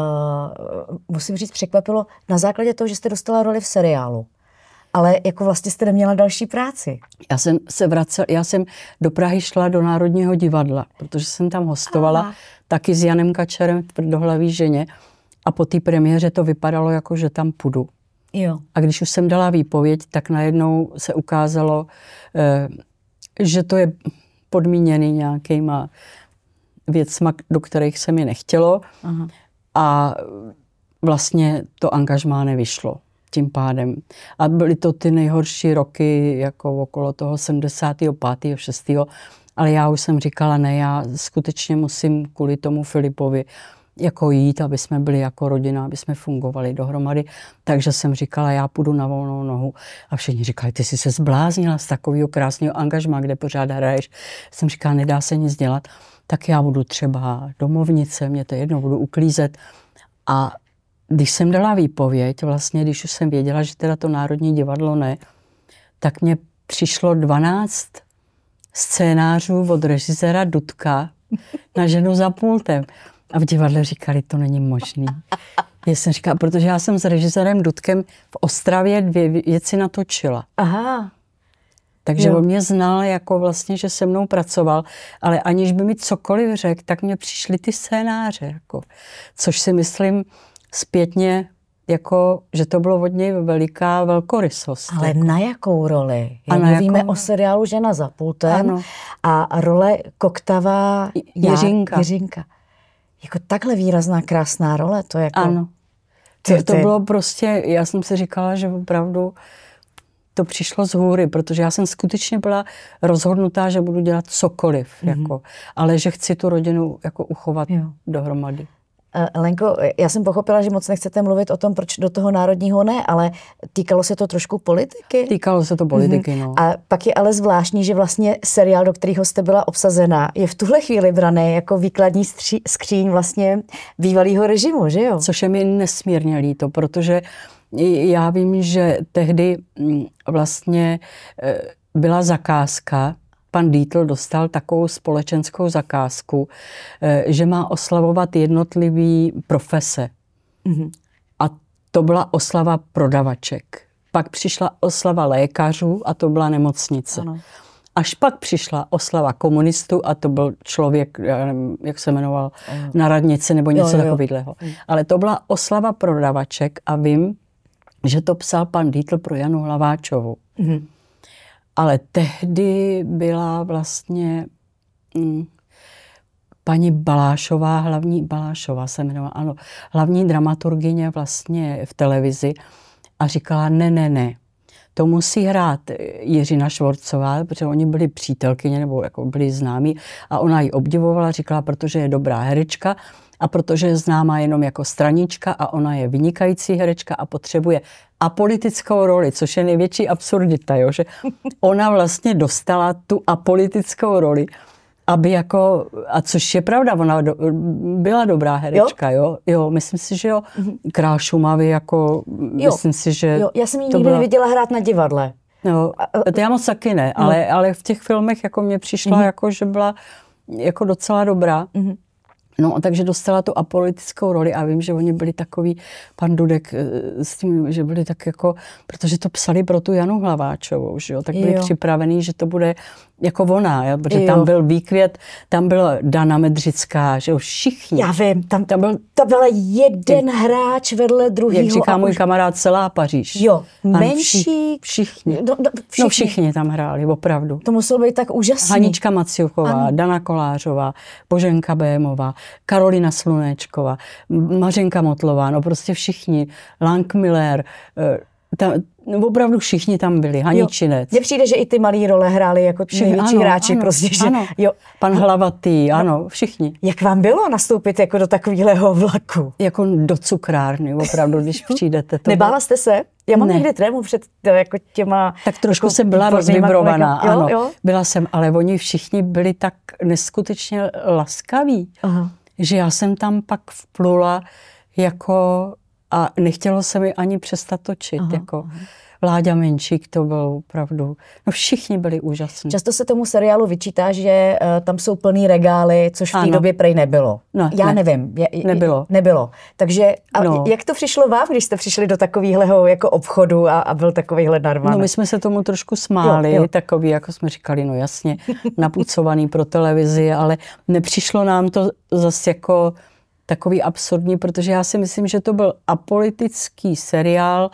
uh, musím říct, překvapilo na základě toho, že jste dostala roli v seriálu. Ale jako vlastně jste neměla další práci. Já jsem se vracela, já jsem do Prahy šla do Národního divadla, protože jsem tam hostovala Aha. taky s Janem Kačerem v Tvrdohlaví ženě a po té premiéře to vypadalo jako, že tam půjdu. Jo. A když už jsem dala výpověď, tak najednou se ukázalo, eh, že to je podmíněný nějakýma věcma, do kterých se mi nechtělo. Aha. A vlastně to angažmá nevyšlo tím pádem. A byly to ty nejhorší roky, jako okolo toho sedmdesátého pátého šestého Ale já už jsem říkala, ne, já skutečně musím kvůli tomu Filipovi jako jít, aby jsme byli jako rodina, aby jsme fungovali dohromady. Takže jsem říkala, já půjdu na volnou nohu. A všichni říkali, ty jsi se zbláznila z takového krásného angažmá, kde pořád hraješ. Jsem říkala, nedá se nic dělat. Tak já budu třeba domovnice, mě to jedno, budu uklízet. A když jsem dala výpověď, vlastně, když už jsem věděla, že teda to Národní divadlo ne, tak mě přišlo dvanáct scénářů od režiséra Dudka na Ženu za pultem. A v divadle říkali, to není možný. Já jsem říkala, protože já jsem s režisérem Dudkem v Ostravě dvě věci natočila. Aha. Takže jo. on mě znal jako vlastně, že se mnou pracoval, ale aniž by mi cokoliv řekl, tak mě přišly ty scénáře. Jako, což si myslím zpětně, jako, že to bylo od něj veliká velkorysost. Ale jako. Na jakou roli? A na mluvíme jakou... o seriálu Žena za pultem ano. a role Koktava Jiřinka. Jiřinka. Jako takhle výrazná, krásná role, to jako... Ano. To, to bylo prostě, já jsem si říkala, že opravdu to přišlo z hůry, protože já jsem skutečně byla rozhodnutá, že budu dělat cokoliv, mm-hmm. jako, ale že chci tu rodinu jako uchovat jo. dohromady. Lenko, já jsem pochopila, že moc nechcete mluvit o tom, proč do toho Národního ne, ale týkalo se to trošku politiky? Týkalo se to politiky, mm-hmm. no. A pak je ale zvláštní, že vlastně seriál, do kterého jste byla obsazena, je v tuhle chvíli braný jako výkladní stří, skříň vlastně bývalého režimu, že jo? Což je mi nesmírně líto, protože já vím, že tehdy vlastně byla zakázka, pan Dietl dostal takovou společenskou zakázku, že má oslavovat jednotlivý profese. Mm-hmm. A to byla oslava prodavaček. Pak přišla oslava lékařů a to byla nemocnice. Ano. Až pak přišla oslava komunistů a to byl člověk, já nevím, jak se jmenoval, ano. na radnici nebo něco takového. Ale to byla oslava prodavaček a vím, že to psal pan Dietl pro Janu Hlaváčovou. Mhm. Ale tehdy byla vlastně hm, paní Balášová, hlavní Balášová se jmenovala, ano, hlavní dramaturgyně vlastně v televizi a říkala, ne, ne, ne, to musí hrát Jiřina Švorcová, protože oni byli přítelkyně nebo jako byli známí a ona ji obdivovala, říkala, protože je dobrá herečka a protože je známá jenom jako stranička a ona je vynikající herečka a potřebuje apolitickou roli, což je největší absurdita, jo? Že ona vlastně dostala tu apolitickou roli, aby jako, a což je pravda, ona do, byla dobrá herečka, jo? jo? Jo, myslím si, že jo, Král Šumavy, jako, jo. myslím si, že... Jo, já jsem ji nikdy byla... neviděla hrát na divadle. No, to já moc taky ne, no. ale, ale v těch filmech jako mě přišla, mm-hmm. jako, že byla jako docela dobrá. Mm-hmm. No, takže dostala tu apolitickou roli a vím, že oni byli takový, pan Dudek s tím, že byli tak jako, protože to psali pro tu Janu Hlaváčovou, že jo, tak byli jo. připravený, že to bude jako ona, jo, protože jo. tam byl Výkvět, tam byla Dana Medřická, že jo, všichni. Já vím, tam, tam byl, to byl jeden ty, hráč vedle druhého. Jak říká můj už... kamarád, celá Paříž. Jo, menší. Všichni. No, no, všichni. No všichni tam hráli, opravdu. To muselo být tak úžasný. Hanička Maciuchová, ano. Dana Kolářová, Boženka Bémová, Karolina Slunéčková, Mařenka Motlová, no prostě všichni, Lang Miller, tam, no opravdu všichni tam byli, Haničinec. Mně přijde, že i ty malý role hráli jako všichni, největší ano, hráči. Ano, prostě, že, ano. Jo. Pan Hlavatý, ano, všichni. Jak vám bylo nastoupit jako do takového vlaku? Jako do cukrárny, opravdu, když přijdete. To Nebála jste se? Já mám ne. někdy trému před to, jako těma... Tak trošku jako jsem byla rozvibrovaná, ano. Jo, jo? Byla jsem, ale oni všichni byli tak neskutečně laskaví, Aha. že já jsem tam pak vplula jako... A nechtělo se mi ani přestat točit. Aha, jako aha. Vláďa Menšík, to bylo opravdu... No všichni byli úžasní. Často se tomu seriálu vyčítá, že uh, tam jsou plný regály, což v té době prej nebylo. No, Já ne, nevím. Je, nebylo. Nebylo. Takže a no. jak to přišlo vám, když jste přišli do takového jako obchodu a, a byl takovýhle narvaný? No my jsme se tomu trošku smáli, jo, jo. takový, jako jsme říkali, no jasně, napucovaný pro televizi, ale nepřišlo nám to zase jako... takový absurdní, protože já si myslím, že to byl apolitický seriál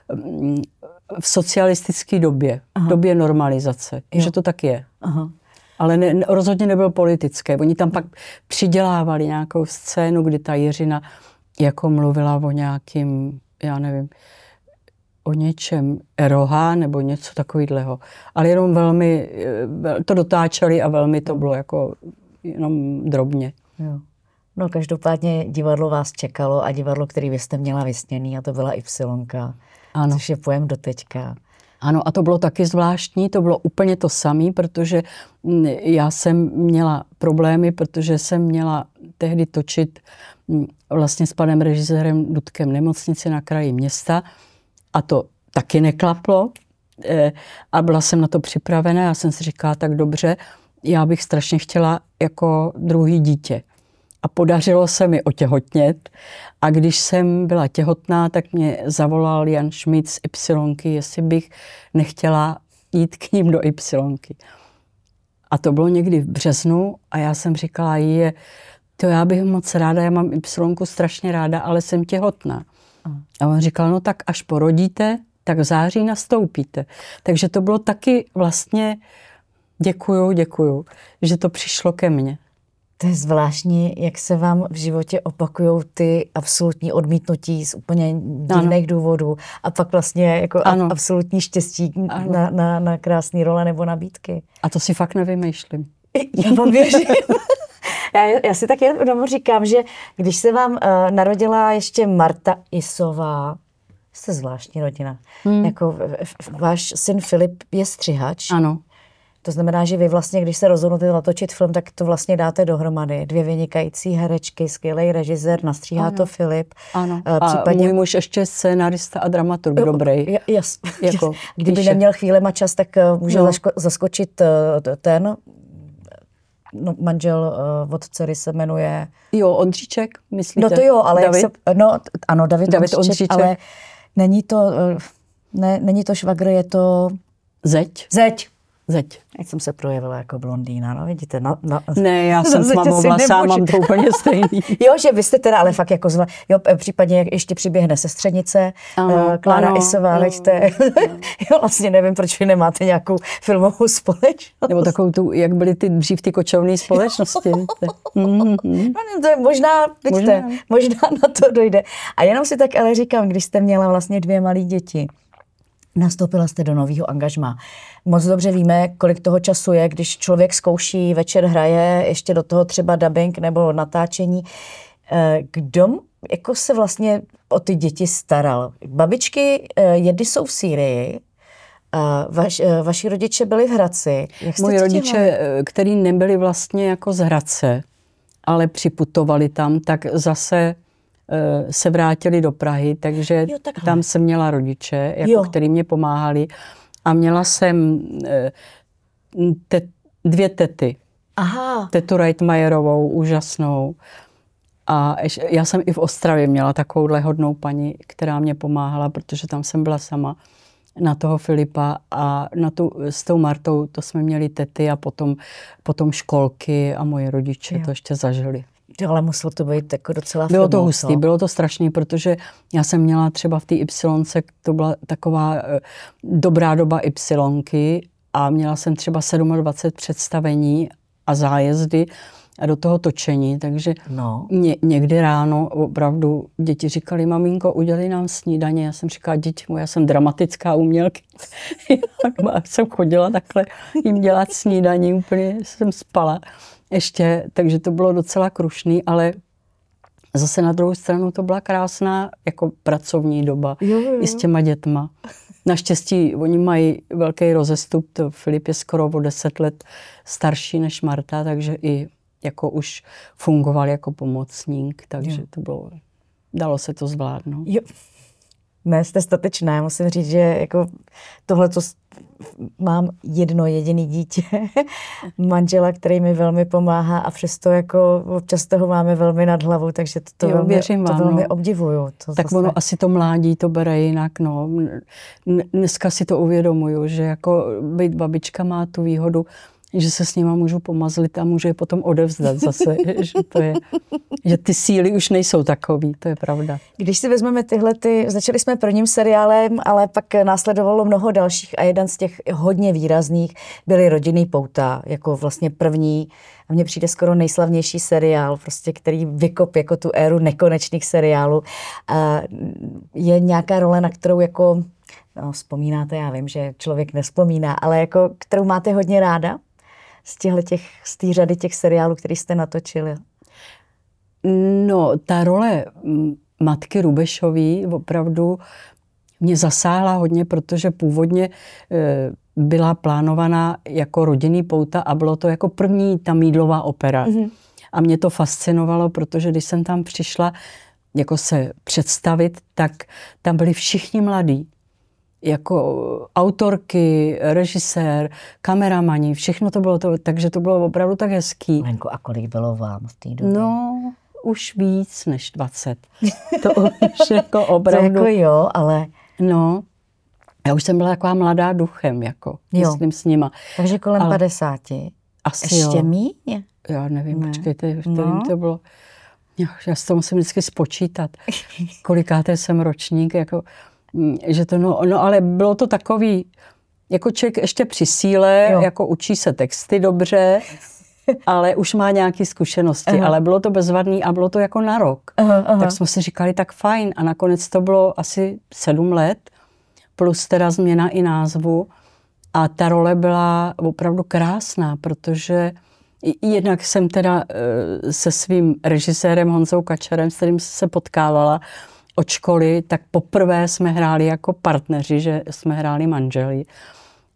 v socialistické době, Aha. v době normalizace, jo. že to tak je. Aha. Ale ne, rozhodně nebyl politické. Oni tam pak přidělávali nějakou scénu, kdy ta Jiřina jako mluvila o nějakým, já nevím, o něčem eroha nebo něco takového. Ale jenom velmi, to dotáčeli a velmi to bylo jako jenom drobně. Jo. No každopádně divadlo vás čekalo a divadlo, který vy jste měla vysněný, a to byla Ypsilonka, ano. což je pojem doteďka. Ano, a to bylo taky zvláštní, to bylo úplně to samé, protože já jsem měla problémy, protože jsem měla tehdy točit vlastně s panem režisérem Dudkem Nemocnici na kraji města a to taky neklaplo a byla jsem na to připravená, já jsem si říkala, tak dobře, já bych strašně chtěla jako druhý dítě. A podařilo se mi otěhotnět. A když jsem byla těhotná, tak mě zavolal Jan Šmíd z Ypsilonky, jestli bych nechtěla jít k ním do Ypsilonky. A to bylo někdy v březnu a já jsem říkala, je, to já bych moc ráda, já mám Ypsilonku strašně ráda, ale jsem těhotná. A on říkal, no tak až porodíte, tak v září nastoupíte. Takže to bylo taky vlastně, děkuju, děkuju, že to přišlo ke mně. To je zvláštní, jak se vám v životě opakujou ty absolutní odmítnutí z úplně divných důvodů a pak vlastně jako ano. absolutní štěstí na, na, na krásné role nebo nabídky. A to si fakt nevymýšlím. Já vám věřím. já, já si tak jenom říkám, že když se vám uh, narodila ještě Marta Isová, jste zvláštní rodina, hmm. jako v, v, váš syn Filip je střihač. Ano. To znamená, že vy vlastně, když se rozhodnete natočit film, tak to vlastně dáte dohromady. Dvě vynikající herečky, skvělý režisér, nastříhá ano. to Filip. Ano. A případně... můj muž ještě scénarista a dramaturg dobrý. Jas, jako, Kdyby píše. Neměl chvíli a čas, tak může no. zaskočit ten no, manžel uh, od dcery se jmenuje... Jo, Ondříček, myslíte? No to jo, ale David? Jak se, no, ano, David, David Ondříček, Ondříček, ale není to, uh, ne, není to švagr, je to... Zeď. Zeď. Zeď. Teď jsem se projevila jako blondýna, no vidíte. Na, na, ne, já jsem s mamou vlasá, mám to úplně stejný. Jo, že vy jste teda ale fakt jako zva, jo, případně ještě přiběhne sestřenice, ano, Klára ano, Isová, leďte. Jo, vlastně nevím, proč vy nemáte nějakou filmovou společnost. Nebo takovou tu, jak byly ty dřív ty kočovné společnosti. mm-hmm. No, to je možná, vidíte, možná. možná na to dojde. A jenom si tak ale říkám, když jste měla vlastně dvě malé děti, nastoupila jste do nového angažmá. Moc dobře víme, kolik toho času je, když člověk zkouší, večer hraje, ještě do toho třeba dubbing nebo natáčení. Kdo jako se vlastně o ty děti staral? Babičky jedny jsou v Sýrii, vaš, vaši rodiče byli v Hradci. Moji rodiče, který nebyli vlastně jako z Hradce, ale připutovali tam, tak zase se vrátili do Prahy, takže jo, tam jsem měla rodiče, jako který mě pomáhali. A měla jsem te, dvě tety. Aha. Tetu Reitmajerovou, úžasnou. A já jsem i v Ostravě měla takovouhle hodnou paní, která mě pomáhala, protože tam jsem byla sama na toho Filipa a na tu, s tou Martou to jsme měli tety a potom, potom školky a moje rodiče jo. to ještě zažili. Ale muselo to být jako docela Bylo filmu, to hustý, co? Bylo to strašný, protože já jsem měla třeba v té Ypsilonce, to byla taková e, dobrá doba Ypsilonky a měla jsem třeba dvacet sedm představení a zájezdy a do toho točení, takže no. ně, někdy ráno opravdu děti říkali, maminko, udělej nám snídaně. Já jsem říkala, děti moje, já jsem dramatická umělka. Já jsem chodila takhle jim dělat snídaní, úplně jsem spala. Ještě, takže to bylo docela krušný, ale zase na druhou stranu to byla krásná jako pracovní doba jo, jo. i s těma dětma. Naštěstí oni mají velký rozestup, to Filip je skoro o deset let starší než Marta, takže i jako už fungoval jako pomocník, takže jo. to bylo, dalo se to zvládnout. Jo. Ne, jste statečná, musím říct, že jako tohleto mám jedno jediné dítě, manžela, který mi velmi pomáhá a přesto jako občas toho máme velmi nad hlavou, takže to, to, jo, velmi, věřím to vám, velmi no. obdivuju. To tak zase... ono asi to mládí to bere jinak, no. Dneska si to uvědomuju, že jako být babička má tu výhodu, že se s nima můžu pomazlit a můžu je potom odevzdat zase, že, to je, že ty síly už nejsou takový, to je pravda. Když si vezmeme tyhle, ty, začali jsme prvním seriálem, ale pak následovalo mnoho dalších a jeden z těch hodně výrazných byly Rodinný pouta, jako vlastně první a mně přijde skoro nejslavnější seriál, prostě, který vykop jako tu éru nekonečných seriálů. A je nějaká role, na kterou jako, no, vzpomínáte, já vím, že člověk nevzpomíná, ale jako, kterou máte hodně ráda? Z těchto těch, z té řady těch seriálů, který jste natočili? No, ta role matky Rubešový opravdu mě zasáhla hodně, protože původně e, byla plánovaná jako Rodinný pouta a bylo to jako první ta Mýdlová opera. Mm-hmm. A mě to fascinovalo, protože když jsem tam přišla jako se představit, tak tam byli všichni mladí. Jako autorky, režisér, kameramani, všechno to bylo to, takže to bylo opravdu tak hezký. Lenko, a kolik bylo vám v té době? No, už víc než dvacet. To už jako opravdu. To jako jo, ale... No, já už jsem byla taková mladá duchem, jako, jo. myslím s nima. Takže kolem ale padesáti? Asi ještě jo. míň? Já nevím, ne. počkejte, to, no. to bylo... Já si to musím vždycky spočítat, kolikáté jsem ročník, jako... Že to, no, no, ale bylo to takový, jako člověk ještě při síle, jo. jako učí se texty dobře, ale už má nějaké zkušenosti, aha. ale bylo to bezvadný a bylo to jako na rok. Aha, aha. Tak jsme si říkali, tak fajn. A nakonec to bylo asi sedm let, plus teda změna i názvu. A ta role byla opravdu krásná, protože jednak jsem teda se svým režisérem Honzou Kačerem, s kterým se potkávala, od školy, tak poprvé jsme hráli jako partneři, že jsme hráli manželi.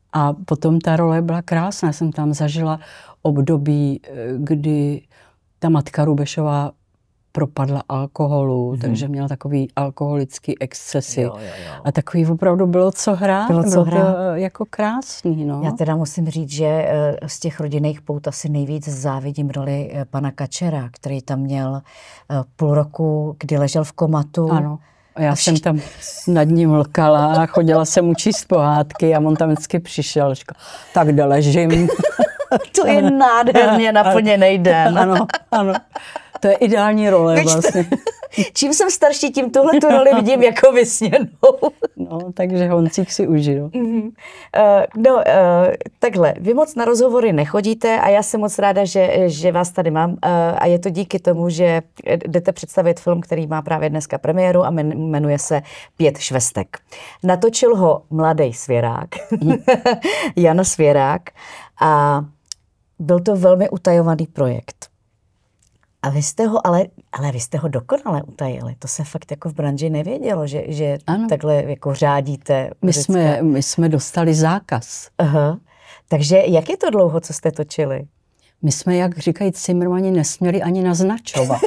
A potom ta role byla krásná. Já jsem tam zažila období, kdy ta Matka Rubešová propadla alkoholu, hmm. takže měla takový alkoholický excesy. Jo, jo, jo. A takový opravdu bylo co hrát. Bylo co bylo hrát. To jako krásný. No. Já teda musím říct, že z těch rodinných pout asi nejvíc závidím roli pana Kačera, který tam měl půl roku, kdy ležel v komatu. Ano. A já a jsem tam nad ním lkala a chodila jsem mu číst pohádky a on tam vždycky přišel a říkal, tak kde ležím. To je nádherně naplněný den. Ano, ano. To je ideální role vlastně. Čím jsem starší, tím tuhle tu roli vidím jako vysněnou. No, takže Honcík si užil. Mm-hmm. Uh, no, uh, takhle, vy moc na rozhovory nechodíte a já jsem moc ráda, že, že vás tady mám. Uh, a je to díky tomu, že jdete představit film, který má právě dneska premiéru a jmenuje se Pět švestek. Natočil ho mladý Svěrák, Jan Svěrák, a byl to velmi utajovaný projekt. A vy jste ho, ale, ale vy jste ho dokonale utajili. To se fakt jako v branži nevědělo, že, že takhle jako řádíte. My jsme, my jsme dostali zákaz. Aha. Takže jak je to dlouho, co jste točili? My jsme, jak říkají Cimrmani, nesměli ani naznačovat.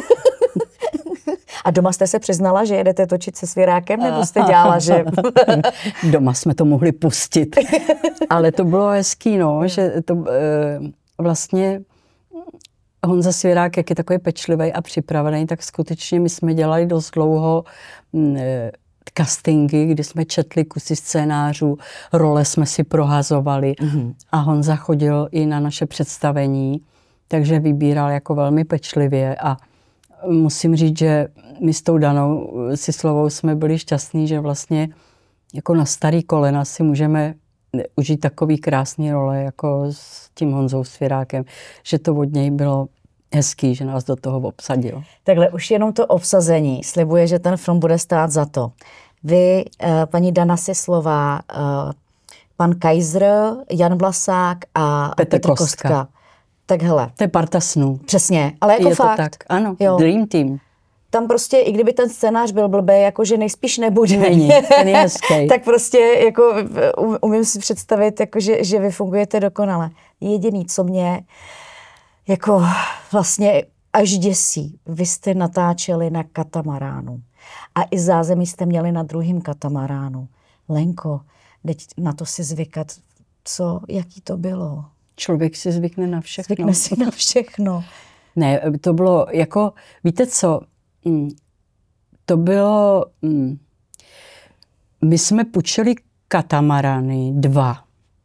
A doma jste se přiznala, že jedete točit se Svěrákem, nebo jste dělala, že... Doma jsme to mohli pustit. Ale to bylo hezký, no, že to e, vlastně... Honza Svěrák, jak je takový pečlivý a připravený, tak skutečně my jsme dělali dost dlouho e, castingy, kdy jsme četli kusy scénářů, role jsme si prohazovali mm-hmm. a Honza chodil i na naše představení, takže vybíral jako velmi pečlivě a musím říct, že my s tou Danou Sislovou jsme byli šťastní, že vlastně jako na starý kolena si můžeme užít takový krásný role jako s tím Honzou Svěrákem, že to od něj bylo hezký, že nás do toho obsadil. Takhle už jenom to obsazení slibuje, že ten film bude stát za to. Vy, paní Dana Sislová, pan Kaiser, Jan Vlasák a Petr, Petr Kostka. Kostka. Tak hele. To je parta snů. Přesně, ale jako je fakt. To tak, ano, jo. Dream Team. Tam prostě, i kdyby ten scénář byl blbý, jakože nejspíš nebude. Není, ten je hezký. Tak prostě jako umím si představit, jako, že, že vy fungujete dokonale. Jediný, co mě jako vlastně až děsí, vy jste natáčeli na katamaránu. A i zázemí jste měli na druhém katamaránu. Lenko, teď na to si zvykat, co, jaký to bylo? Člověk si zvykne na všechno. Zvykne si na všechno. Ne, to bylo jako, víte co, to bylo, my jsme půjčili katamarány dva.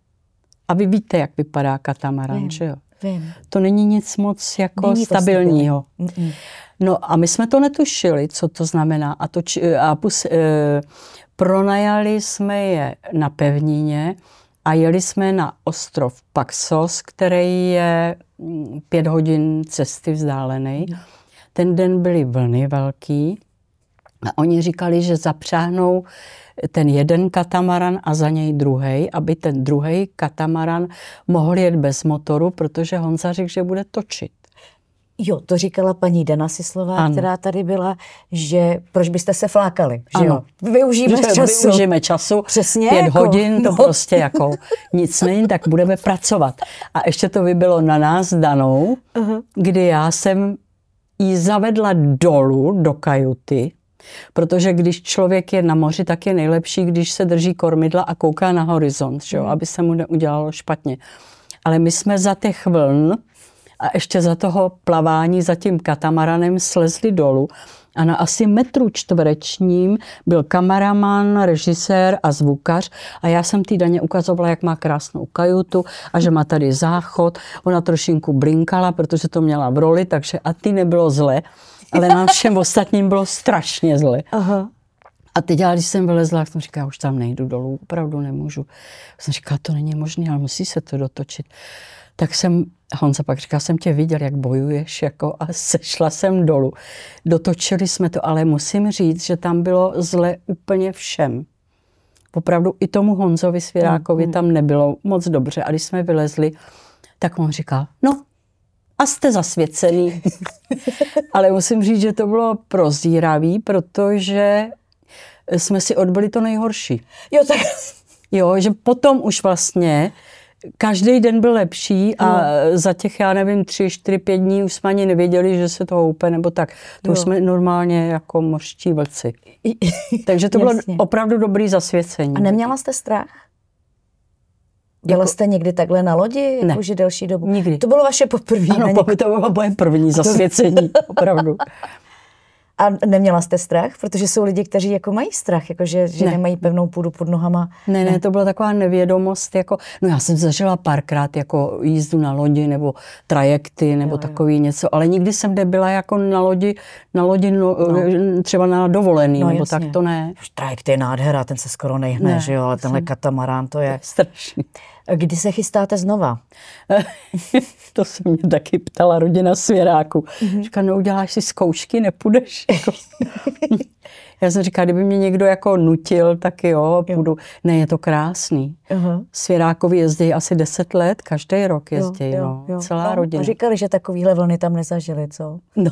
A vy víte, jak vypadá katamaran, vím, že jo? Vím. To není nic moc jako není stabilního. Mm-mm. No a my jsme to netušili, co to znamená. A, to, a pus, e, pronajali jsme je na pevnině a jeli jsme na ostrov Paxos, který je pět hodin cesty vzdálený. Mm. Ten den byly vlny velký a oni říkali, že zapřáhnou ten jeden katamaran a za něj druhej, aby ten druhý katamaran mohl jet bez motoru, protože Honza řekl, že bude točit. Jo, to říkala paní Dana Sislová, ano. která tady byla, že proč byste se flákali, že ano. jo? Využijeme že času. Využijeme času, přesně pět jako, hodin, to no. prostě jako nic není, tak budeme pracovat. A ještě to by bylo na nás Danou, uh-huh. kdy já jsem jí zavedla dolů do kajuty, protože když člověk je na moři, tak je nejlepší, když se drží kormidla a kouká na horizont, že jo? Aby se mu neudělalo špatně. Ale my jsme za těch vln a ještě za toho plavání za tím katamaranem slezli dolů a na asi metru čtverečním byl kameraman, režisér a zvukař a já jsem té Daně ukazovala, jak má krásnou kajutu a že má tady záchod. Ona trošinku blinkala, protože to měla v roli, takže a ty nebylo zle, ale nám všem ostatním bylo strašně zle. Aha. A teď, když jsem vylezla, jsem říkala, už tam nejdu dolů, opravdu nemůžu. Jsem říkala, to není možné, ale musí se to dotočit. Tak jsem, Honza pak říkal, jsem tě viděl, jak bojuješ, jako, a sešla jsem dolů. Dotočili jsme to, ale musím říct, že tam bylo zle úplně všem. Opravdu i tomu Honzovi Svěrákovi mm, mm. tam nebylo moc dobře. A když jsme vylezli, tak on říkal, no, a jste zasvěcený. Ale musím říct, že to bylo prozíravý, protože jsme si odbyli to nejhorší. Jo, tak... Jo, že potom už vlastně každý den byl lepší a no. za těch, já nevím, tři, čtyři, pět dní už jsme ani nevěděli, že se to houpe, nebo tak. To jo. Už jsme normálně jako mořští vlci. Takže to bylo opravdu dobrý zasvěcení. A neměla jste strach? Byla jako... jste někdy takhle na lodi? Ne. Už delší dobu? Nikdy. To bylo vaše poprvé? Ano, něk... to bylo moje první zasvěcení, opravdu. A neměla jste strach? Protože jsou lidi, kteří jako mají strach, jako že, že ne. nemají pevnou půdu pod nohama. Ne, ne, ne, to byla taková nevědomost. Jako, no já jsem zažila párkrát jako jízdu na lodi nebo trajekty nebo jo, takový jo. něco, ale nikdy jsem nebyla jako na lodi, na lodi no, no. třeba na dovolený, no, nebo jasně. Tak to ne. Trajekt je nádhera, ten se skoro nejhne, ne, že jo, ale tenhle katamarán to je... Strašný. Kdy se chystáte znova? To se mě taky ptala rodina Svěráku. Mm-hmm. Říká, no uděláš si zkoušky, nepůjdeš? Jako. Já jsem říkala, kdyby mě někdo jako nutil, tak jo, půjdu. Jo. Ne, je to krásný. Uh-huh. Svěrákovi jezdí asi deset let, každý rok jezdí, jo, jo, no, jo. Celá no, rodina. A říkali, že takovýhle vlny tam nezažili, co? No.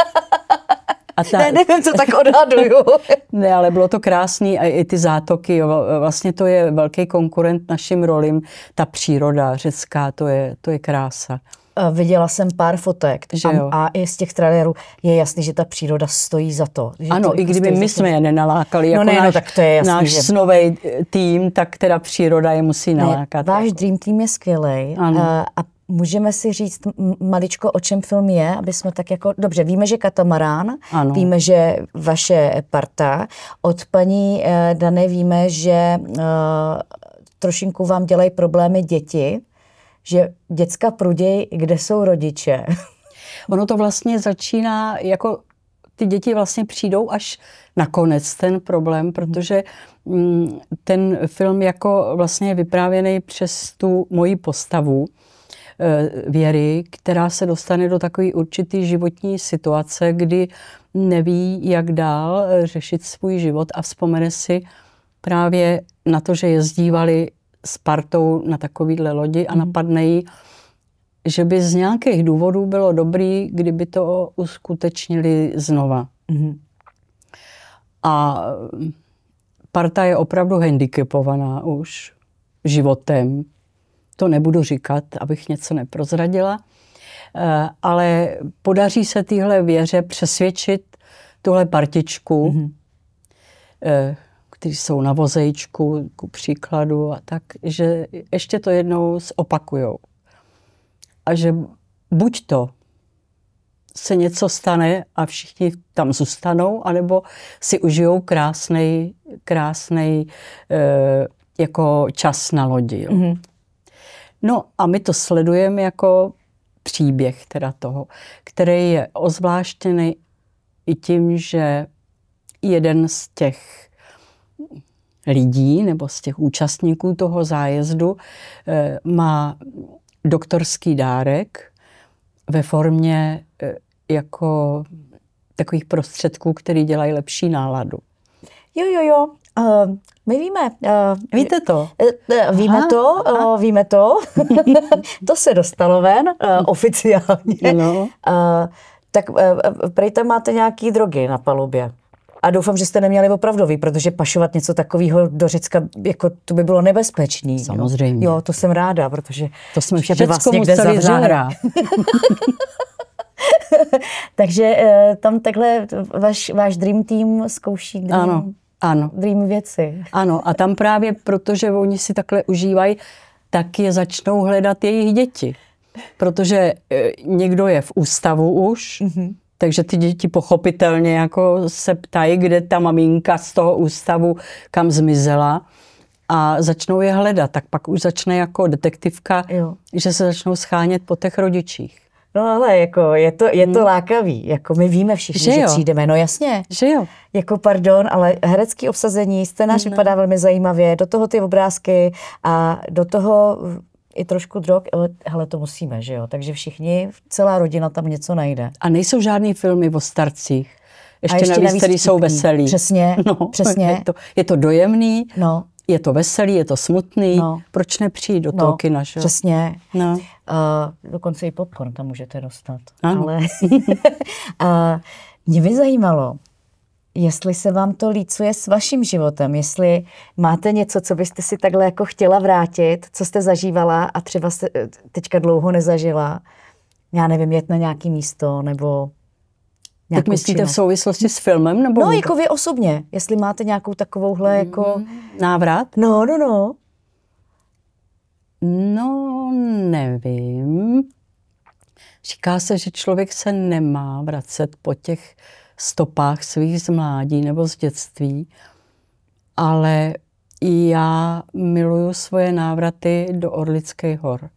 A ta... Ne, nevím, co tak odhaduju. Ne, ale bylo to krásný a i ty zátoky, jo. Vlastně to je velký konkurent našim rolím, ta příroda řecká, to je, to je krása. Viděla jsem pár fotek a, a i z těch trailerů je jasný, že ta příroda stojí za to. Že ano, to i kdyby my jsme je nenalákali, jako no ne, náš, no, tak to je jasný, náš že... snovej tým, tak teda příroda je musí nalákat. Ne, váš Dream Team je skvělej a, a můžeme si říct maličko, o čem film je, aby jsme tak jako... Dobře, víme, že Katamarán, ano. Víme, že vaše parta. Od paní eh, Dany víme, že eh, trošinku vám dělají problémy děti, že děcka pruděj, kde jsou rodiče. Ono to vlastně začíná, jako ty děti vlastně přijdou až nakonec ten problém, protože mm, ten film jako vlastně je vyprávěný přes tu moji postavu e, Věry, která se dostane do takové určitý životní situace, kdy neví, jak dál řešit svůj život a vzpomene si právě na to, že jezdívali s partou na takovýhle lodi a napadne jí, že by z nějakých důvodů bylo dobrý, kdyby to uskutečnili znova. Mm-hmm. A parta je opravdu handicapovaná už životem. To nebudu říkat, abych něco neprozradila, ale podaří se téhle Věře přesvědčit tuhle partičku, mm-hmm. kteří jsou na vozejčku, ku příkladu, a tak, že ještě to jednou zopakujou. A že buď to se něco stane a všichni tam zůstanou, anebo si užijou krásnej, krásnej e, jako čas na lodi. Jo. Mm-hmm. No a my to sledujeme jako příběh teda toho, který je ozvláštěný i tím, že jeden z těch lidí nebo z těch účastníků toho zájezdu e, má doktorský dárek ve formě e, jako takových prostředků, které dělají lepší náladu. Jo, jo, jo. Uh, my víme. Uh, Víte to? Uh, víme aha, to, aha. Uh, víme to. To se dostalo ven uh, oficiálně. No. Uh, tak uh, prej tam máte nějaký drogy na palubě. A doufám, že jste neměli opravdový, protože pašovat něco takového do Řecka, jako to by bylo nebezpečný. Samozřejmě. Jo, to jsem ráda, protože... To jsme všechno museli zahrát. Takže tam takhle váš, váš Dream Team zkouší dream, ano, ano. dream věci. Ano, a tam právě, protože oni si takhle užívají, tak je začnou hledat jejich děti. Protože někdo je v ústavu už, mm-hmm. takže ty děti pochopitelně jako se ptají, kde ta maminka z toho ústavu, kam zmizela, a začnou je hledat. Tak pak už začne jako detektivka, jo. že se začnou schánět po těch rodičích. No ale jako je to, je to hmm. lákavý, jako my víme všichni, že, že přijdeme, no jasně. Že jo. Jako pardon, ale herecký obsazení, scénář no. vypadá velmi zajímavě, do toho ty obrázky a do toho i trošku drog, ale hele, to musíme, že jo, takže všichni, celá rodina tam něco najde. A nejsou žádný filmy o starcích, ještě, ještě navíc, navíc který jsou veselí. Přesně, no, přesně. Je to, je to dojemný, no. je to veselý, je to smutný, no. proč nepřijít do toho no, kina, že? Přesně. No. Uh, dokonce i popcorn tam můžete dostat. Ano. Ale uh, mě by zajímalo, jestli se vám to lícuje s vaším životem, jestli máte něco, co byste si takhle jako chtěla vrátit, co jste zažívala a třeba jste teďka dlouho nezažila. Já nevím, jet na nějaký místo, nebo tak myslíte činnost. V souvislosti s filmem? Nebo no, vůbec? Jako vy osobně, jestli máte nějakou takovouhle jako... Návrat? No, no, no. No, nevím. Říká se, že člověk se nemá vracet po těch stopách svých z mládí nebo z dětství, ale i já miluju svoje návraty do Orlických hor.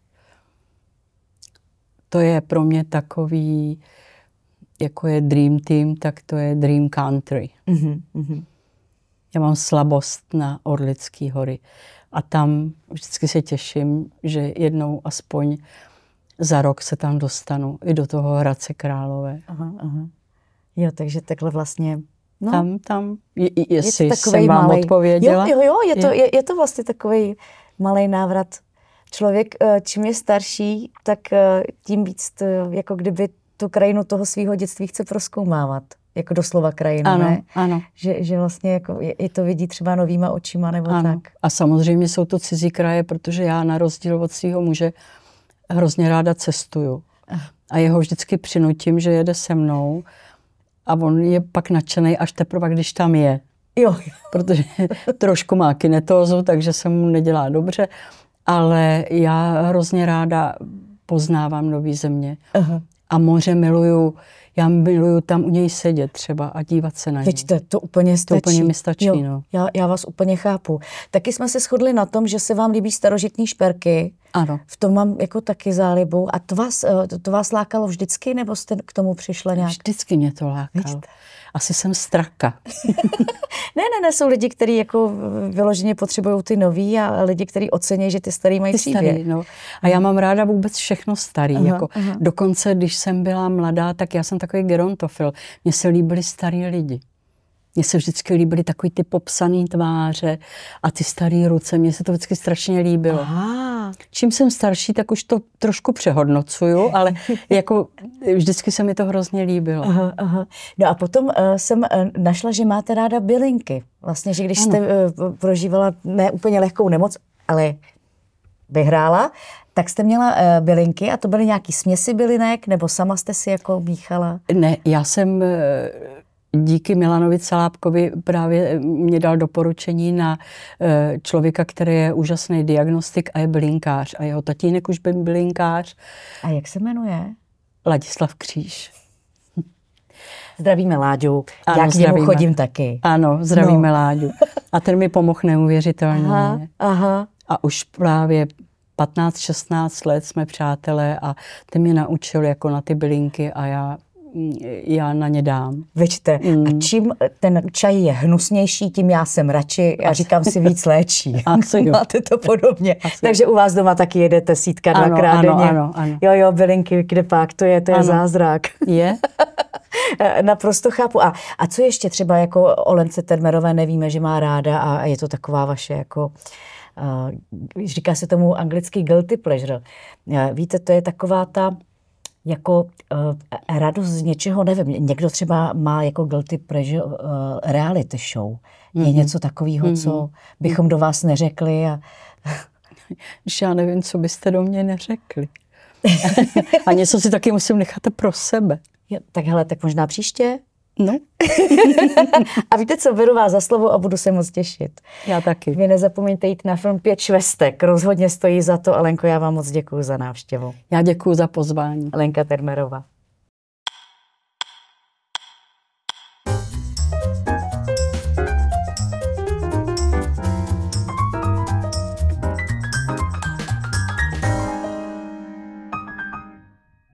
To je pro mě takový, jako je Dream Team, tak to je Dream Country. Mm-hmm. Já mám slabost na Orlické hory a tam vždycky se těším, že jednou aspoň za rok se tam dostanu i do toho Hradce Králové. Aha, aha. Jo, takže takhle vlastně... No, tam, tam, je, jestli je jsem vám malej, odpověděla. Jo, jo, jo, je, je. To, je, je to vlastně takový malej návrat. Člověk, čím je starší, tak tím víc, to, jako kdyby tu krajinu toho svého dětství chce prozkoumávat. Jako doslova krajinu, ano, ne? Ano. Že, že vlastně jako je, je to vidí třeba novýma očima nebo ano. tak. A samozřejmě jsou to cizí kraje, protože já na rozdíl od svého muže hrozně ráda cestuju. A jeho vždycky přinutím, že jede se mnou a on je pak nadšenej až teprve, když tam je. Jo. Protože trošku má kinetózu, takže se mu nedělá dobře, ale já hrozně ráda poznávám nový země. Aha. A moře miluju, já miluju tam u něj sedět třeba a dívat se na něj. Vidíte, to úplně stačí. To úplně mi stačí, jo, no. Já, já vás úplně chápu. Taky jsme se shodli na tom, že se vám líbí starožitní šperky. Ano. V tom mám jako taky zálibu. A to vás, to, to vás lákalo vždycky, nebo jste k tomu přišla nějak? Vždycky mě to lákalo. Vidíte? Asi jsem straka. ne, ne, ne, jsou lidi, kteří jako vyloženě potřebují ty nový a lidi, kteří ocení, že ty starý mají příběh. No. A já mám ráda vůbec všechno starý. Aha, jako aha. Dokonce, když jsem byla mladá, tak já jsem takový gerontofil. Mně se líbili starý lidi. Mně se vždycky líbily takový ty popsaný tváře a ty staré ruce. Mně se to vždycky strašně líbilo. Aha. Čím jsem starší, tak už to trošku přehodnocuju, ale jako vždycky se mi to hrozně líbilo. Aha, aha. No a potom uh, jsem uh, našla, že máte ráda bylinky. Vlastně, že když ano. jste uh, prožívala ne úplně lehkou nemoc, ale vyhrála, tak jste měla uh, bylinky a to byly nějaký směsi bylinek, nebo sama jste si jako míchala? Ne, já jsem... Uh, Díky Milanovi Calábkovi právě mě dal doporučení na člověka, který je úžasný diagnostik a je bylinkář. A jeho tatínek už byl bylinkář. A jak se jmenuje? Ladislav Kříž. Zdravíme Láďu. Ano, já k němu zdravíme. Chodím taky. Ano, zdravíme no. Láďu. A ten mi pomohl neuvěřitelně. Aha, aha. A už právě patnáct šestnáct let jsme přátelé a ten mě naučil jako na ty bylinky a já... já na ně dám. Vidíte, mm. a čím ten čaj je hnusnější, tím já jsem radši a říkám si víc léčí. Máte to podobně. Asi. Takže u vás doma taky jedete sítka ano, dvakrát ano, denně. Ano, ano. Jo, jo, bylinky, kde pak, to je, to je ano. zázrak. Je? Naprosto chápu. A, a co ještě třeba jako o Lence Termerové nevíme, že má ráda a je to taková vaše jako... Uh, říká se tomu anglicky guilty pleasure. Uh, víte, to je taková ta jako uh, radost z něčeho, nevím, někdo třeba má jako guilty pleasure uh, reality show. Je mm-hmm. něco takového, mm-hmm. co bychom do vás neřekli. A... Když já nevím, co byste do mě neřekli. A něco si taky musím nechat pro sebe. Jo, tak hele, tak možná příště? No. A víte co, beru vás za slovo a budu se moc těšit. Já taky. Vy nezapomeňte jít na film Pět švestek. Rozhodně stojí za to. Alenko, já vám moc děkuju za návštěvu. Já děkuju za pozvání. Lenka Termerová.